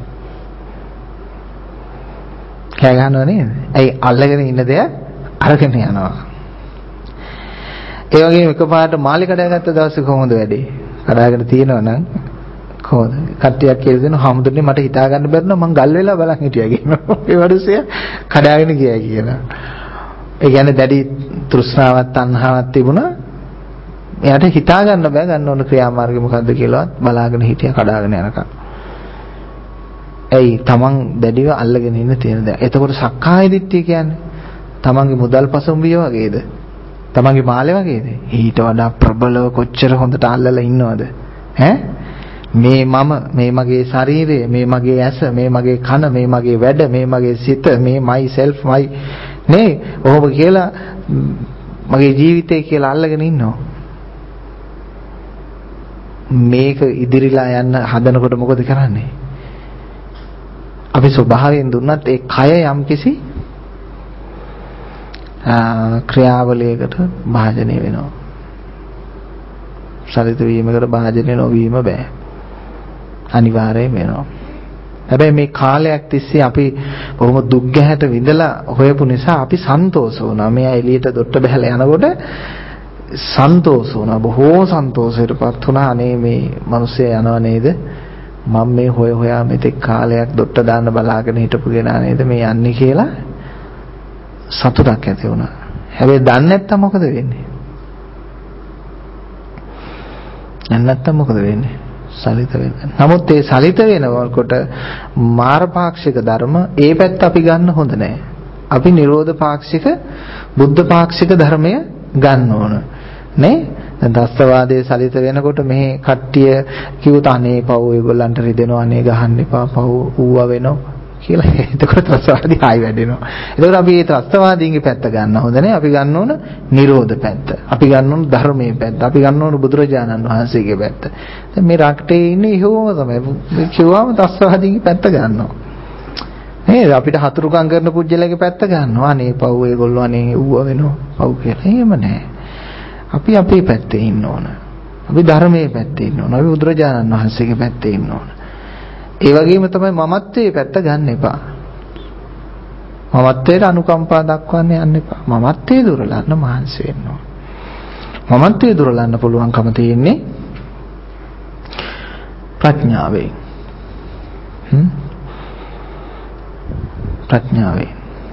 S1: කෑ ගන්නව නේද? ඇයි අල්ලගෙන ඉන්න දෙයක් අරගෙන යනවා. ඒ වගේම එකපාරට මාළි කඩාගත්ත දවසේ කොහොමද වැඩේ? කඩාගෙන තියෙනවා නම් කොහොමද? කට්ටියක් කියලා දෙනවා හැමදෙන්නේ මට හිතා ගන්න බැරි නම් මං ගල් වෙලා බලන් හිටියා කියනවා. ඒ වරුසිය කඩාගෙන ගියා කියලා. ඒ කියන්නේ දැඩි තෘෂ්ණාවක් තණ්හාවක් තිබුණා. එයාට හිතා ගන්න බෑ ගන්න ඕන ක්‍රියාමාර්ගය මොකද්ද කියලාවත් බලාගෙන හිටියා කඩාගෙන යනකම්. ඇයි තමන් දැඩිව අල්ලගෙන ඉන්න තියෙන දේ. එතකොට සක්කාය දිට්ඨිය කියන්නේ තමන්ගේ මුදල් පසුම්බිය වගේද? තමන්ගේ මාළේ වගේද? ඊට වඩා ප්‍රබලව කොච්චර හොඳට අල්ලලා ඉන්නවද? ඈ මේ මම මේ මගේ ශරීරය මේ මගේ ඇස මේ මගේ කන මේ මගේ වැඩ මේ මගේ සිත මේ මයි සෙල්ෆ් මයි නේ ඔහොම කියලා මගේ ජීවිතය කියලා අල්ලගෙන ඉන්නවා. මේක ඉදිරිලා යන්න හදනකොට මොකද කරන්නේ? අපි ස්වභාවයෙන් දුන්නත් ඒ කය යම්කිසි ක්‍රියාවලියකට භාජනය වෙනවා. සලිත වීමකට භාජනය නොවීම බෑ. අනිවාර්යයෙන් වෙනවා. හැබැයි මේ කාලයක් තිස්සේ අපි බොහොම දුක් ගැහැට විඳලා හොයපු නිසා අපි සන්තෝෂ වුණා. මෙයා එළියට දොට්ට බහලා යනකොට සන්තෝෂ වුණා. බොහෝ සන්තෝෂයටපත් වුණා. අනේ මේ මිනිස්සයා යනව නේද? මම මේ හොය හොයා මෙතෙක් කාලයක් දොට්ට දාන්න බලාගෙන හිටපු කෙනා නේද මේ යන්නේ කියලා සතුටක් ඇති වුණා. හැබැයි දන්නේ නැත්තම් මොකද වෙන්නේ? දන්නේ නැත්තම් මොකද වෙන්නේ? සලිත වෙනවා. නමුත් ඒ සලිත වෙනකොට මාරපාක්ෂික ධර්ම ඒ පැත්ත අපි ගන්න හොඳ නැහැ. අපි නිරෝධ පාක්ෂික බුද්ධ පාක්ෂික ධර්මය ගන්න ඕන. නේ? දැන් දස්තවාදයේ සලිත වෙනකොට මෙහි කට්ටිය කිව්වොත් අනේ පව් ඒගොල්ලන්ට රිදෙනවා අනේ ගහන්න එපා පව් ඌවා වෙනවා කියලා. එතකොට ත්‍රස්තවාදී ආයි වැඩෙනවා. එතකොට අපි මේ ත්‍රස්තවාදීන්ගේ පැත්ත ගන්න හොඳ නැහැ. අපි ගන්න ඕන නිරෝධ පැත්ත. අපි ගන්න ඕන ධර්මයේ පැත්ත. අපි ගන්න ඕන බුදුරජාණන් වහන්සේගේ පැත්ත. දැන් මේ රටේ ඉන්නේ එහෙවම තමයි. මේ කිව්වම ත්‍රස්තවාදීන්ගේ පැත්ත ගන්නවා. නේද? අපිට හතුරුකම් කරන පුජ්‍යලගේ පැත්ත ගන්නවා. අනේ පව් ඒගොල්ලෝ අනේ ඌවා වෙනවා පව් කියලා. එහෙම නැහැ. අපි අපේ පැත්තේ ඉන්න ඕන. අපි ධර්මයේ පැත්තේ ඉන්න ඕන. අපි බුදුරජාණන් වහන්සේගේ පැත්තේ ඉන්න ඕන. ඒ වගේම තමයි මමත්වයේ පැත්ත ගන්න එපා. මමත්වයට අනුකම්පා දක්වන්න යන්න එපා. මමත්වයේ දුරලන්න මහන්සි වෙන්න ඕන. මමත්වයේ දුරලන්න පුළුවන්කම තියෙන්නේ ප්‍රඥාවෙන්. හ්ම් ප්‍රඥාවෙන්.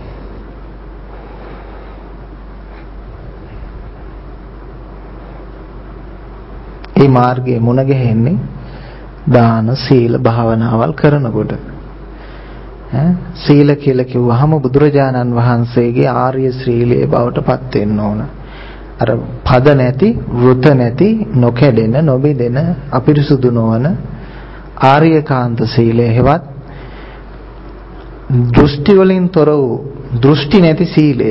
S1: මේ මාර්ගයේ මුණ ගැහෙන්නේ දාන සීල භාවනාවල් කරනකොට. ඈ සීල කියලා කිව්වහම බුදුරජාණන් වහන්සේගේ ආර්ය ශ්‍රීලයේ බවට පත් වෙන්න ඕන. අර පද නැති, වෘත නැති, නොකැඩෙන, නොබිදෙන, අපිරිසුදු නොවන ආර්යකාන්ත සීලය හෙවත් දෘෂ්ටි වලින් තොර වූ දෘෂ්ටි නැති සීලය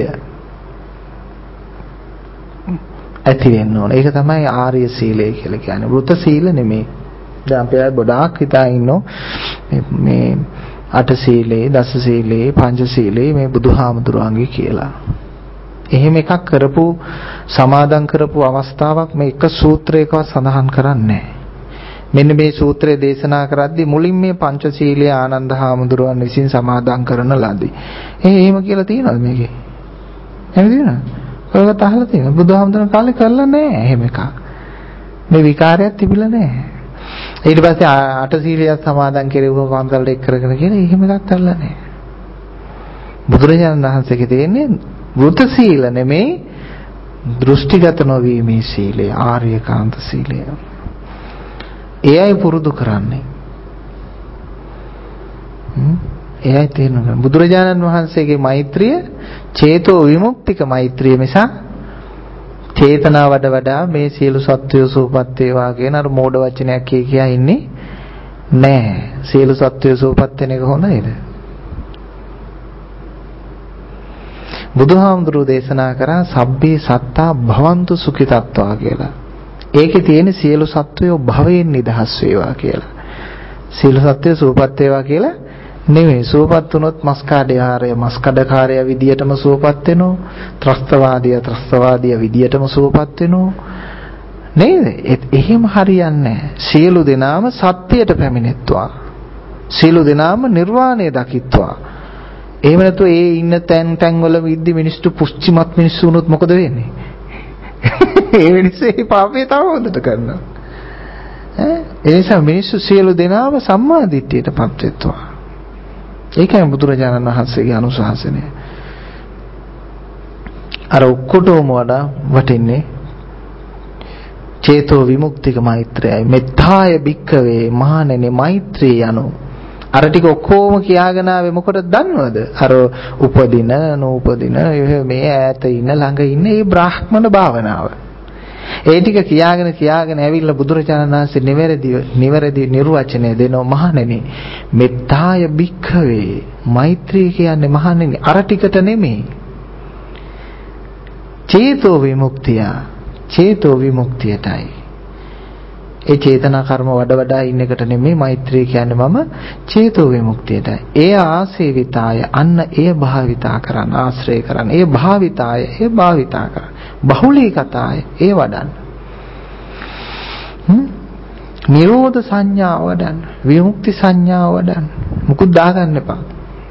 S1: ඇති වෙන්න ඕන. ඒක තමයි ආර්ය සීලය කියලා කියන්නේ. වෘත සීල නෙමෙයි. දැන් අපි අය ගොඩාක් හිතා ඉන්නෝ මේ අට සීලේ, දස සීලේ, පංච සීලේ මේ බුදුහාමුදුරන්ගේ කියලා. එහෙම එකක් කරපු සමාදන් කරපු අවස්ථාවක් මේ එක සූත්‍රයකවත් සඳහන් කරන්නේ නැහැ. මෙන්න මේ සූත්‍රය දේශනා කරද්දී මුලින් මේ පංච සීලය ආනන්ද හාමුදුරුවන් විසින් සමාදන් කරන ලදී. ඒ එහෙම කියලා තියෙනවද මේකේ? එහෙම තියෙනවද? ඔයගොල්ලෝ අහලා තියෙනවද? බුදුහාමුදුරන් කාලේ කරලා නැහැ එහෙම එකක්. මේ විකාරයක් තිබිලා නැහැ. ඊට පස්සේ අට සීලයක් සමාදන් කෙරෙව්ව පන්සලට එක් කරගෙන කියන එහෙම එකක් කරලා නැහැ. බුදුරජාණන් වහන්සේගේ තියෙන්නේ වෘත සීල නෙමෙයි දෘෂ්ටිගත නොවීමේ සීලය, ආර්යකාන්ත සීලය. එයයි පුරුදු කරන්නේ. එයයි තේරුම් බුදුරජාණන් වහන්සේගේ මෛත්‍රිය චේතෝ විමුක්තික මෛත්‍රිය මිසක් චේතනා වඩ වඩා මේ සියලු සත්වයෝ සූපත් වේවා කියන අර මෝඩ වචනයක් කිය කියා ඉන්නේ නෑ. සියලු සත්වයෝ සූපත් වෙන එක හොඳ නේද? බුදුහාමුදුරුවෝ දේශනා කරා සබ්බේ සත්තා භවන්තු සුඛිතත්වා කියලා. ඒකේ තියෙන සියලු සත්වයෝ භවයෙන් නිදහස් වේවා කියලා. සියලු සත්වයෝ සූපත් වේවා කියලා නෙවෙයි. සූපත් වුණොත් මස්කාඩයාරය මස්කඩකාරය විදියටම සූපත් වෙනවා. ත්‍රස්තවාදිය ත්‍රස්තවාදිය විදියටම සූපත් වෙනවා. නේද? එහෙම හරියන්නේ නැහැ. සියලු දෙනාම සත්‍යයට පැමිණෙත්වා. සියලු දෙනාම නිර්වාණය දකිත්වා. එහෙම නැතු ඒ ඉන්න තැන් තැන් වල විද්දි මිනිස්සු පුස්චිමත් මිනිස්සු වුණොත් මොකද වෙන්නේ? ඒ මිනිස්සු ඒ පාපේ තව හොඳට කරනවා. ඈ ඒ නිසා මිනිස්සු සියලු දෙනාම සම්මා දිට්ඨියටපත් වෙත්වා. ඒකයි බුදුරජාණන් වහන්සේගේ අනුශාසනය. අර ඔක්කොටම වඩා වටින්නේ චේතෝ විමුක්තික මෛත්‍රියයි. මෙත්තාය භික්ඛවේ මහණෙනි මෛත්‍රිය යනු අර ටික ඔක්කොම කියාගෙන ආවේ මොකටද දන්නවද? අර උපදින නූපදින මේ ඈත ඉන්න ළඟ ඉන්න මේ බ්‍රාහ්මණ භාවනාව. ඒ ටික කියාගෙන කියාගෙන ඇවිල්ලා බුදුරජාණන් වහන්සේ නිවැරදි නිවැරදි නිර්වචනය දෙනවා මහණෙනි මෙත්තාය භික්ඛවේ මෛත්‍රී කියන්නේ මහණෙනි අර ටිකට නෙමෙයි. චේතෝ විමුක්තිය චේතෝ විමුක්තියටයි. ඒ චේතනා කර්ම වඩ වඩා ඉන්න එකට නෙමෙයි මෛත්‍රී කියන්නේ මම චේතෝ විමුක්තියටයි. ඒ ආසේවිතාය අන්න ඒ භාවිතා කරන්න ආශ්‍රය කරන්න. ඒ භාවිතාය ඒ භාවිතා කරන්න. බහුලීකතාය ඒ වඩන්න. හ්ම් නිරෝධ සංඥාව වඩන්න. විමුක්ති සංඥාව වඩන්න. මුකුත් දාගන්න එපා.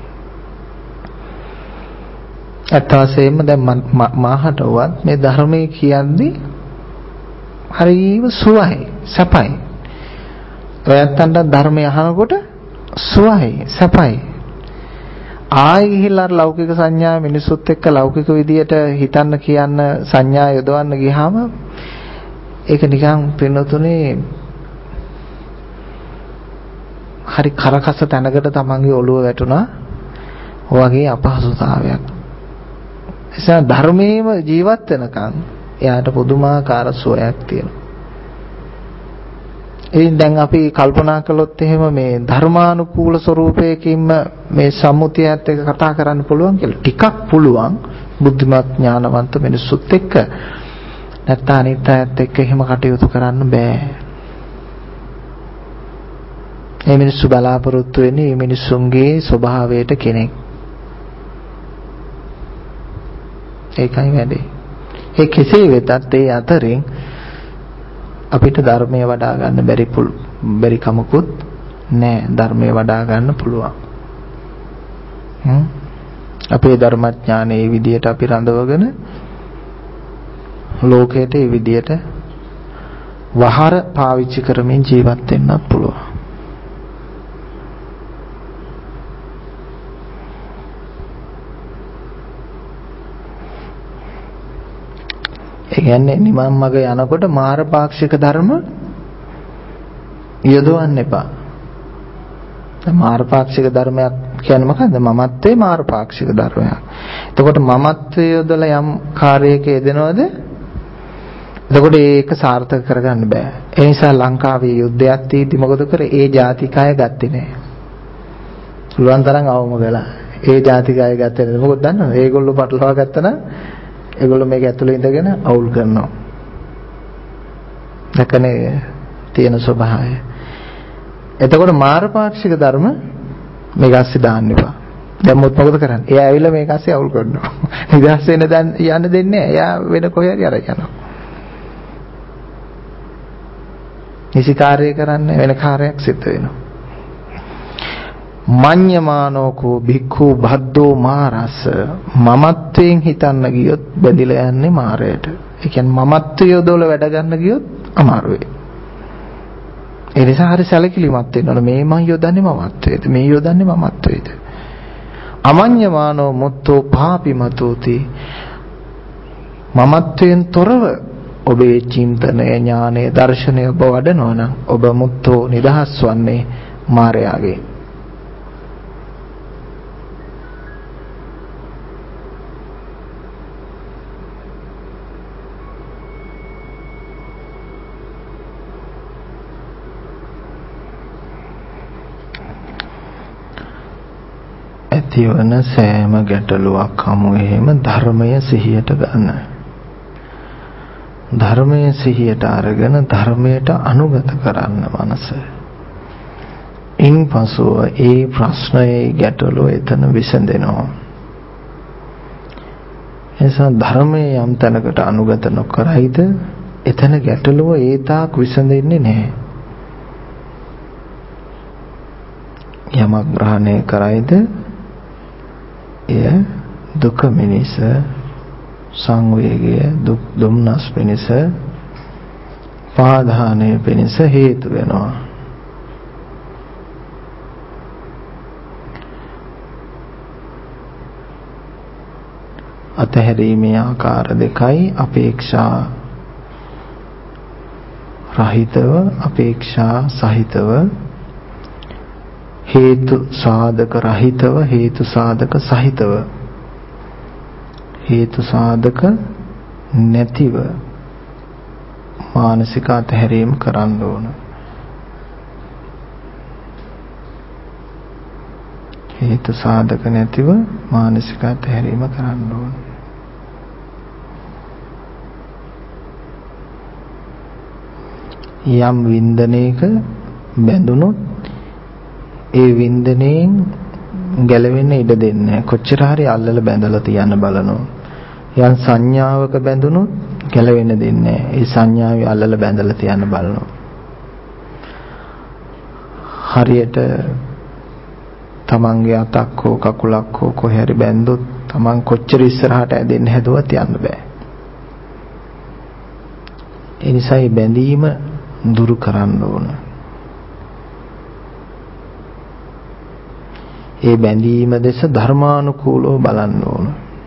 S1: අත්වාසයෙන්ම දැන් මාහටවත් මේ ධර්මයේ කියන්නේ හරිම සුවයි සපයි. ඔයත්තන්ට ධර්මය අහනකොට සුවයි සපයි. ආයෙ ගිහිල්ලා අර ලෞකික සංඥා මිනිසුත් එක්ක ලෞකික විදියට හිතන්න කියන්න සංඥා යොදවන්න ගියාම ඒක නිකන් පින්නතුනේ හරි කරකස තැනකට තමන්ගේ ඔළුව වැටුණා වගේ අපහසුතාවයක්. එසා ධර්මයේම ජීවත් වෙනකන් එයාට පුදුමාකාර සුවයක් තියෙනවා. ඉතින් දැන් අපි කල්පනා කළොත් එහෙම මේ ධර්මානුකූල ස්වરૂපයකින්ම මේ සම්මුතියත් එක්ක කතා කරන්න පුළුවන් කියලා. ටිකක් පුළුවන් බුද්ධිමත් ඥානවන්ත මිනිස්සුත් එක්ක. නැත්නම් අනිත් අයත් එක්ක එහෙම කටයුතු කරන්න බෑ. මේ මිනිස්සු බලාපොරොත්තු වෙන්නේ මේ මිනිස්සුන්ගේ ස්වභාවයට කෙනෙක්. ඒකයි වැඩේ. ඒ කෙසේ වෙතත් ඒ අතරින් අපිට ධර්මය වඩා ගන්න බැරි බැරි කමකුත් නෑ. ධර්මය වඩා ගන්න පුළුවන්. හ්ම් අපේ ධර්මඥානයේ මේ විදියට අපි රඳවගෙන ලෝකයට මේ විදියට වහර පාවිච්චි කරමින් ජීවත් වෙන්නත් පුළුවන්. ඒ කියන්නේ නිවන් මඟ යනකොට මාර පාක්ෂික ධර්ම යොදවන්න එපා. මාර පාක්ෂික ධර්මයක් කියන්නේ මොකද්ද? මමත්වේ මාර පාක්ෂික ධර්මයක්. එතකොට මමත්වයේ යොදලා යම් කාර්යයක යෙදෙනවද? එතකොට ඒක සාර්ථක කරගන්න බෑ. ඒ නිසා ලංකාවේ යුද්ධයක් තීදි මොකද කරේ? ඒ ජාතිකය ගත්තේ නෑ. පුළුවන් තරම් අවම කළා. ඒ ජාතිකය ගත්තේ නෑ. මොකද දන්නවද? ඒගොල්ලෝ පටලවා ගත්තා නම් ඒගොල්ලෝ මේක ඇතුළේ ඉඳගෙන අවුල් කරනවා. දැකනේ තියෙන ස්වභාවය. එතකොට මාරපාක්ෂික ධර්ම මේක ඇස්සේ දාන්න එපා. දැන් මොකද කරන්නේ? එයා ඇවිල්ලා මේක ඇස්සේ අවුල් කරනවා. නිදහස් වෙන්න දැන් යන්න දෙන්නේ නැහැ. එයා වෙන කොහේ හරි අර යනවා. නිසි කාර්යය කරන්න වෙන කාර්යයක් සිද්ධ වෙනවා. මඤ්ඤමානෝකෝ භික්ඛු භද්දෝ මාරස මමත්වයෙන් හිතන්න ගියොත් බැඳිලා යන්නේ මාරයට. ඒ කියන්නේ මමත්වය යොදවල වැඩ ගන්න ගියොත් අමාරු වෙයි. ඒ නිසා හරි සැලකිලිමත් වෙන්න ඕන. මේ මං යොදන්නේ මමත්වයේද? මේ යොදන්නේ මමත්වයේද? අමඤ්ඤමානෝ මුත්තෝ පාපිමතෝති. මමත්වයෙන් තොරව ඔබේ චින්තනය, ඥානය, දර්ශනය ඔබ වඩනවා නම් ඔබ මුත්තෝ නිදහස් වන්නේ මායාවෙන්. ඇතිවන සෑම ගැටලුවක් හමුවේම ධර්මය සිහියට ගන්න. ධර්මය සිහියට අරගෙන ධර්මයට අනුගත කරන්න මනස. ඉන්පසුව ඒ ප්‍රශ්නයේ ගැටලුව එතන විසඳෙනවා. එසා ධර්මයේ යම් තැනකට අනුගත නොකරයිද එතන ගැටලුව ඒ තාක් විසඳෙන්නේ නැහැ. යමක් ග්‍රහණය කරයිද එය දුක මිනිස සංවේගය දුක් දුම්නස් පිණිස පාදානය පිණිස හේතු වෙනවා. අතහැරීමේ ආකාර දෙකයි අපේක්ෂා රහිතව අපේක්ෂා සහිතව හේතු සාධක රහිතව හේතු සාධක සහිතව හේතු සාධක නැතිව මානසික අතහැරීම කරන්න ඕන. හේතු සාධක නැතිව මානසික අතහැරීම කරන්න ඕන. යම් වින්දනයක බැඳුනොත් ඒ වින්දනයෙන් ගැලවෙන්න ඉඩ දෙන්නේ නැහැ. කොච්චර හරි අල්ලලා බැඳලා තියන්න බලනවා. යම් සංඥාවක බැඳුනොත් ගැලවෙන්න දෙන්නේ නැහැ. ඒ සංඥාවේ අල්ලලා බැඳලා තියන්න බලනවා. හරියට තමන්ගේ අතක් හෝ කකුලක් හෝ කොහේ හරි බැඳුත් තමන් කොච්චර ඉස්සරහට ඇදෙන්න හැදුවත් යන්න බෑ. ඒ නිසා මේ බැඳීම දුරු කරන්න ඕන. ඒ බැඳීම දෙස ධර්මානුකූලව බලන්න ඕන.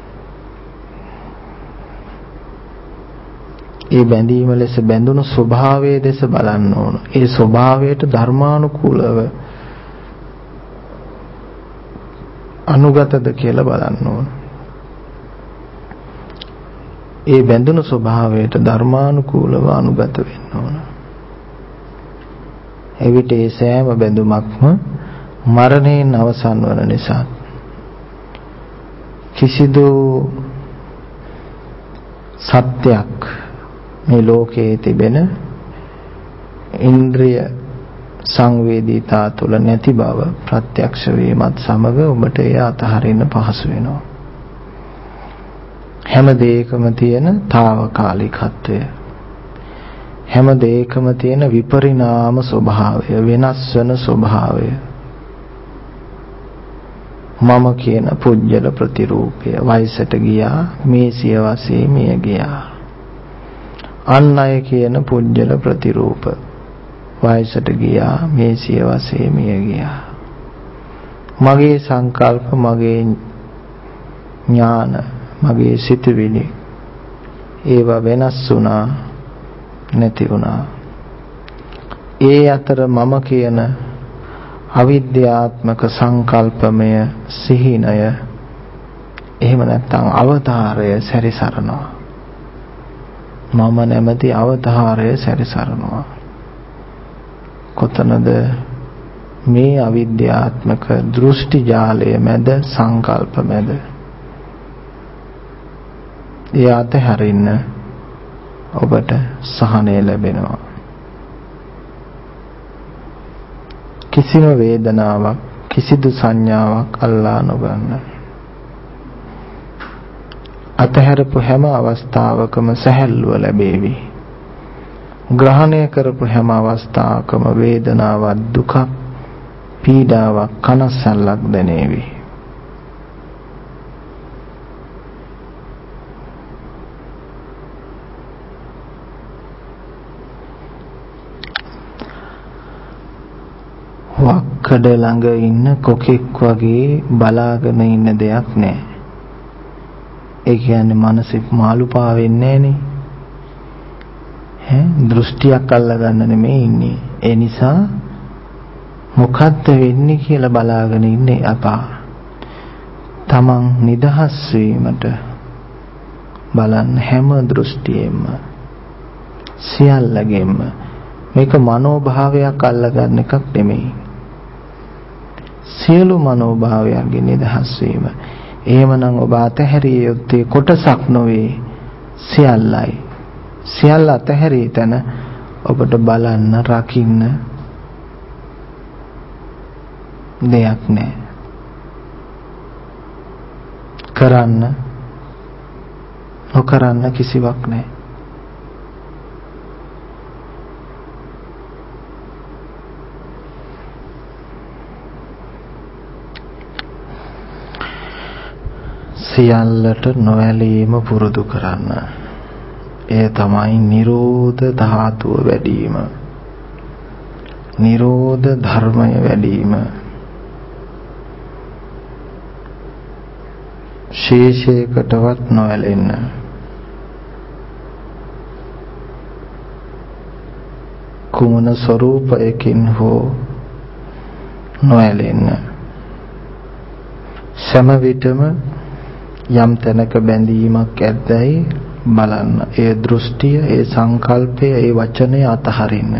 S1: ඒ බැඳීම ලෙස බැඳුණු ස්වභාවයේ දෙස බලන්න ඕන. ඒ ස්වභාවයට ධර්මානුකූලව අනුගතද කියලා බලන්න ඕන. ඒ බැඳුණු ස්වභාවයට ධර්මානුකූලව අනුගත වෙන්න ඕන. එවිට ඒ සෑම බැඳුමක්ම මරණයෙන් අවසන් වන නිසා කිසිදු සත්‍යයක් මේ ලෝකයේ තිබෙන ඉන්ද්‍රිය සංවේදීතා තුළ නැති බව ප්‍රත්‍යක්ෂ වීමත් සමග ඔබට එය අතහරින්න පහසු වෙනවා. හැම දෙයකම තියෙන తాවකාලිකත්වය, හැම දෙයකම තියෙන විපරිණාම ස්වභාවය, වෙනස් වෙන ස්වභාවය, මම කියන පුජ්‍යල ප්‍රතිරූපය වයසට ගියා මේ සියවසේ මිය ගියා. අන් අය කියන පුජ්‍යල ප්‍රතිරූප වයසට ගියා මේ සියවසේ මිය ගියා. මගේ සංකල්ප, මගේ ඥාන, මගේ සිතුවිලි ඒවා වෙනස් වුණා, නැති වුණා. ඒ අතර මම කියන අවිද්‍යාත්මක සංකල්පමය සිහිනය එහෙම නැත්නම් අවතාරය සැරිසරනවා. මම නැමැති අවතාරය සැරිසරනවා. කොතනද මේ අවිද්‍යාත්මක දෘෂ්ටි ජාලය මැද, සංකල්ප මැද? ඒ අතහැරින්න ඔබට සහනය ලැබෙනවා. කිසිම වේදනාවක්, කිසිදු සංඥාවක් අල්ලා නොගන්න. අතහැරපු හැම අවස්ථාවකම සැහැල්ලුව ලැබේවි. ග්‍රහණය කරපු හැම අවස්ථාවකම වේදනාවක්, දුකක්, පීඩාවක්, කනස්සල්ලක් දැනේවි. කඩ ළඟ ඉන්න කොකෙක් වගේ බලාගෙන ඉන්න දෙයක් නැහැ. ඒ කියන්නේ මනසෙ මාළු පාවෙන්නේ නැහනේ. ඈ දෘෂ්ටියක් අල්ලගන්න නෙමෙයි ඉන්නේ. ඒ නිසා මොකද්ද වෙන්නේ කියලා බලාගෙන ඉන්නේ අපා. තමන් නිදහස් වීමට බලන්න හැම දෘෂ්ටියෙම සියල්ලගෙම මේක මනෝභාවයක් අල්ලගන්න එකක් නෙමෙයි. සියලු මනෝභාවයන්ගෙන් නිදහස් වීම. එහෙමනම් ඔබ අතහැරිය යුත්තේ කොටසක් නොවේ සියල්ලයි. සියල්ල අතහැරී තන ඔබට බලන්න රකින්න දෙයක් නැහැ. කරන්න නොකරන්න කිසිවක් නැහැ. සියල්ලට නොඇලීම පුරුදු කරන්න. එය තමයි නිරෝධ ධාතුව වැඩිම. නිරෝධ ධර්මය වැඩිම. ශේෂයකටවත් නොඇලෙන්න. කුමන ස්වરૂපයකින් හෝ නොඇලෙන්න. සෑම විටම යම් තැනක බැඳීමක් ඇද්දැයි බලන්න. ඒ දෘෂ්ටිය, ඒ සංකල්පය, ඒ වචනය අතහරින්න.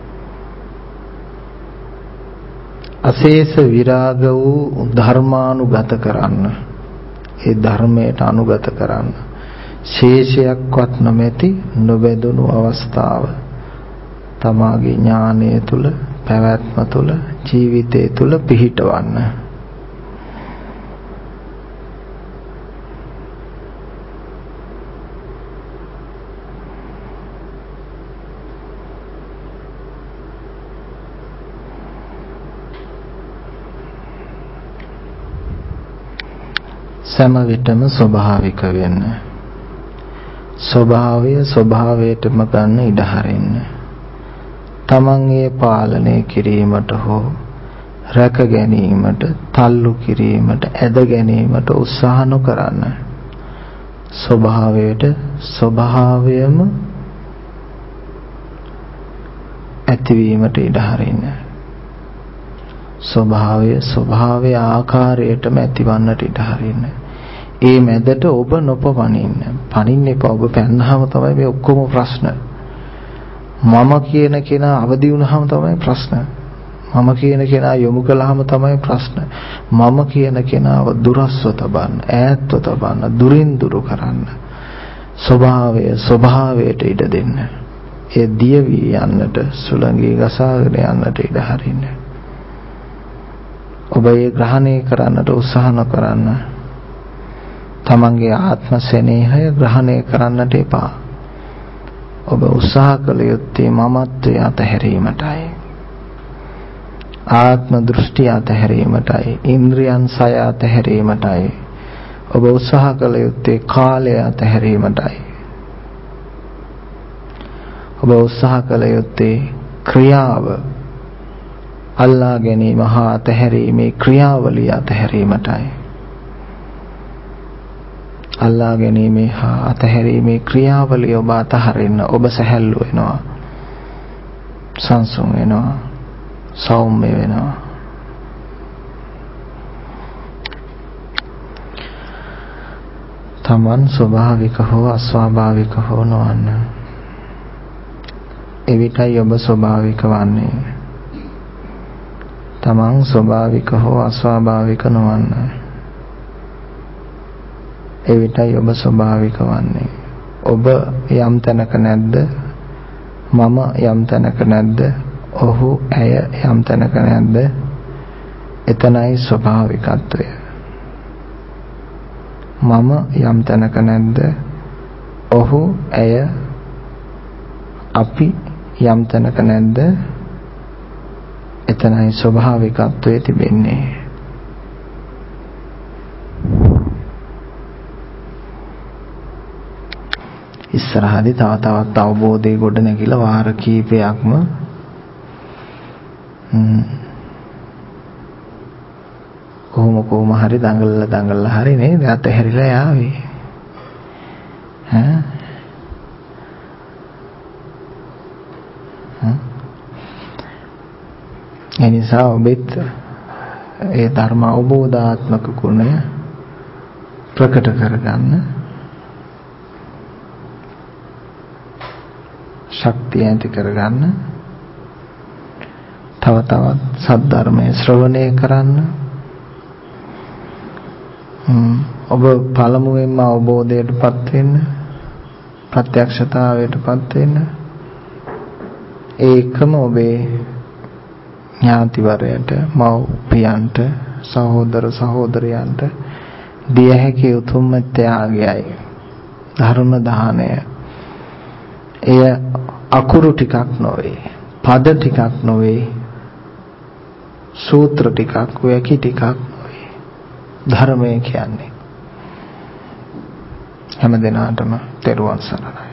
S1: අශේෂ විරාග වූ ධර්මානුගත කරන්න. ඒ ධර්මයට අනුගත කරන්න. ශේෂයක්වත් නොමැති නොබැඳුණු අවස්ථාව තමාගේ ඥානය තුල, පැවැත්ම තුල, ජීවිතය තුල පිහිටවන්න. සෑම විටම ස්වභාවික වෙන්න. ස්වභාවය ස්වභාවයටම ගන්න ඉඩ හරින්න. තමන්ගේ පාලනය කිරීමට හෝ රැක ගැනීමට, තල්ලු කිරීමට, ඇද ගැනීමට උත්සාහ නොකරන්න. ස්වභාවයට ස්වභාවයම ඇතිවීමට ඉඩ හරින්න. ස්වභාවය ස්වභාවයේ ආකාරයටම ඇතිවන්නට ඉඩ හරින්න. ඒ මැදට ඔබ නොපවනින්න. පනින්න එපා. ඔබ පැන්නාම තමයි මේ ඔක්කොම ප්‍රශ්න. මම කියන කෙනා අවදි වුණාම තමයි ප්‍රශ්න. මම කියන කෙනා යොමු කළාම තමයි ප්‍රශ්න. මම කියන කෙනාව දුරස්ව තබන්න, ඈත්ව තබන්න, දුරින් දුරු කරන්න. ස්වභාවය ස්වභාවයට ඉඩ දෙන්න. ඒ දිය වී යන්නට, සුළඟේ ගසාගෙන යන්නට ඉඩ හරින්න. ඔබ ඒ ග්‍රහණය කරන්නට උත්සාහ නොකරන්න. තමන්ගේ ආත්ම සෙනෙහය ග්‍රහණය කරන්නට එපා. ඔබ උත්සාහ කළ යුත්තේ මමත්වය අතහැරීමටයි. ආත්ම දෘෂ්ටි අතහැරීමටයි. ඉන්ද්‍රියන් සය අතහැරීමටයි. ඔබ උත්සාහ කළ යුත්තේ කාලය අතහැරීමටයි. ඔබ උත්සාහ කළ යුත්තේ ක්‍රියාව අල්ලා ගැනීම හා අතහැරීමේ ක්‍රියාවලිය අතහැරීමටයි. අල්ලා ගැනීමේ හා අතහැරීමේ ක්‍රියාවලිය ඔබ අතහරින්න. ඔබ සැහැල්ලු වෙනවා, සංසුන් වෙනවා, සෞම්‍ය වෙනවා. තමන් ස්වභාවික හෝ අස්වාභාවික හෝ නොවන්න. එවිටයි ඔබ ස්වභාවික වන්නේ. තමන් ස්වභාවික හෝ අස්වාභාවික නොවන්න. එවිටයි ඔබ ස්වභාවික වන්නේ. ඔබ යම් තැනක නැද්ද? මම යම් තැනක නැද්ද? ඔහු ඇය යම් තැනක නැද්ද? එතනයි ස්වභාවිකත්වය. මම යම් තැනක නැද්ද? ඔහු ඇය අපි යම් තැනක නැද්ද? එතනයි ස්වභාවිකත්වයේ තිබෙන්නේ. ඉස්සරහදී තව තවත් අවබෝධයේ ගොඩ නැගිලා වාර කීපයක්ම කොහොම කොහොම හරි දඟලලා දඟලලා හරි නේද අතහැරිලා යාවේ. ඈ එනිසා ඔබත් ඒ ධර්ම අවබෝධාත්මක ගුණය ප්‍රකට කරගන්න ශක්තිය ඇති කරගන්න තව තවත් සද්ධර්මයේ ශ්‍රවණය කරන්න ඔබ පළමුවෙන්ම අවබෝධයටපත් වෙන්න ප්‍රත්‍යක්ෂතාවයටපත් වෙන්න ඒකම ඔබේ ඥාතිවරයට මව්පියන්ට සහෝදර සහෝදරයන්ට දිය හැකි උතුම්ම ත්‍යාගයයි ධර්ම දානය. එය අකුරු ටිකක් නොවේ, පද ටිකක් නොවේ, සූත්‍ර ටිකක්, වැකි ටිකක් නොවේ. ධර්මය කියන්නේ හැම දිනාටම තෙරුවන් සරණයි.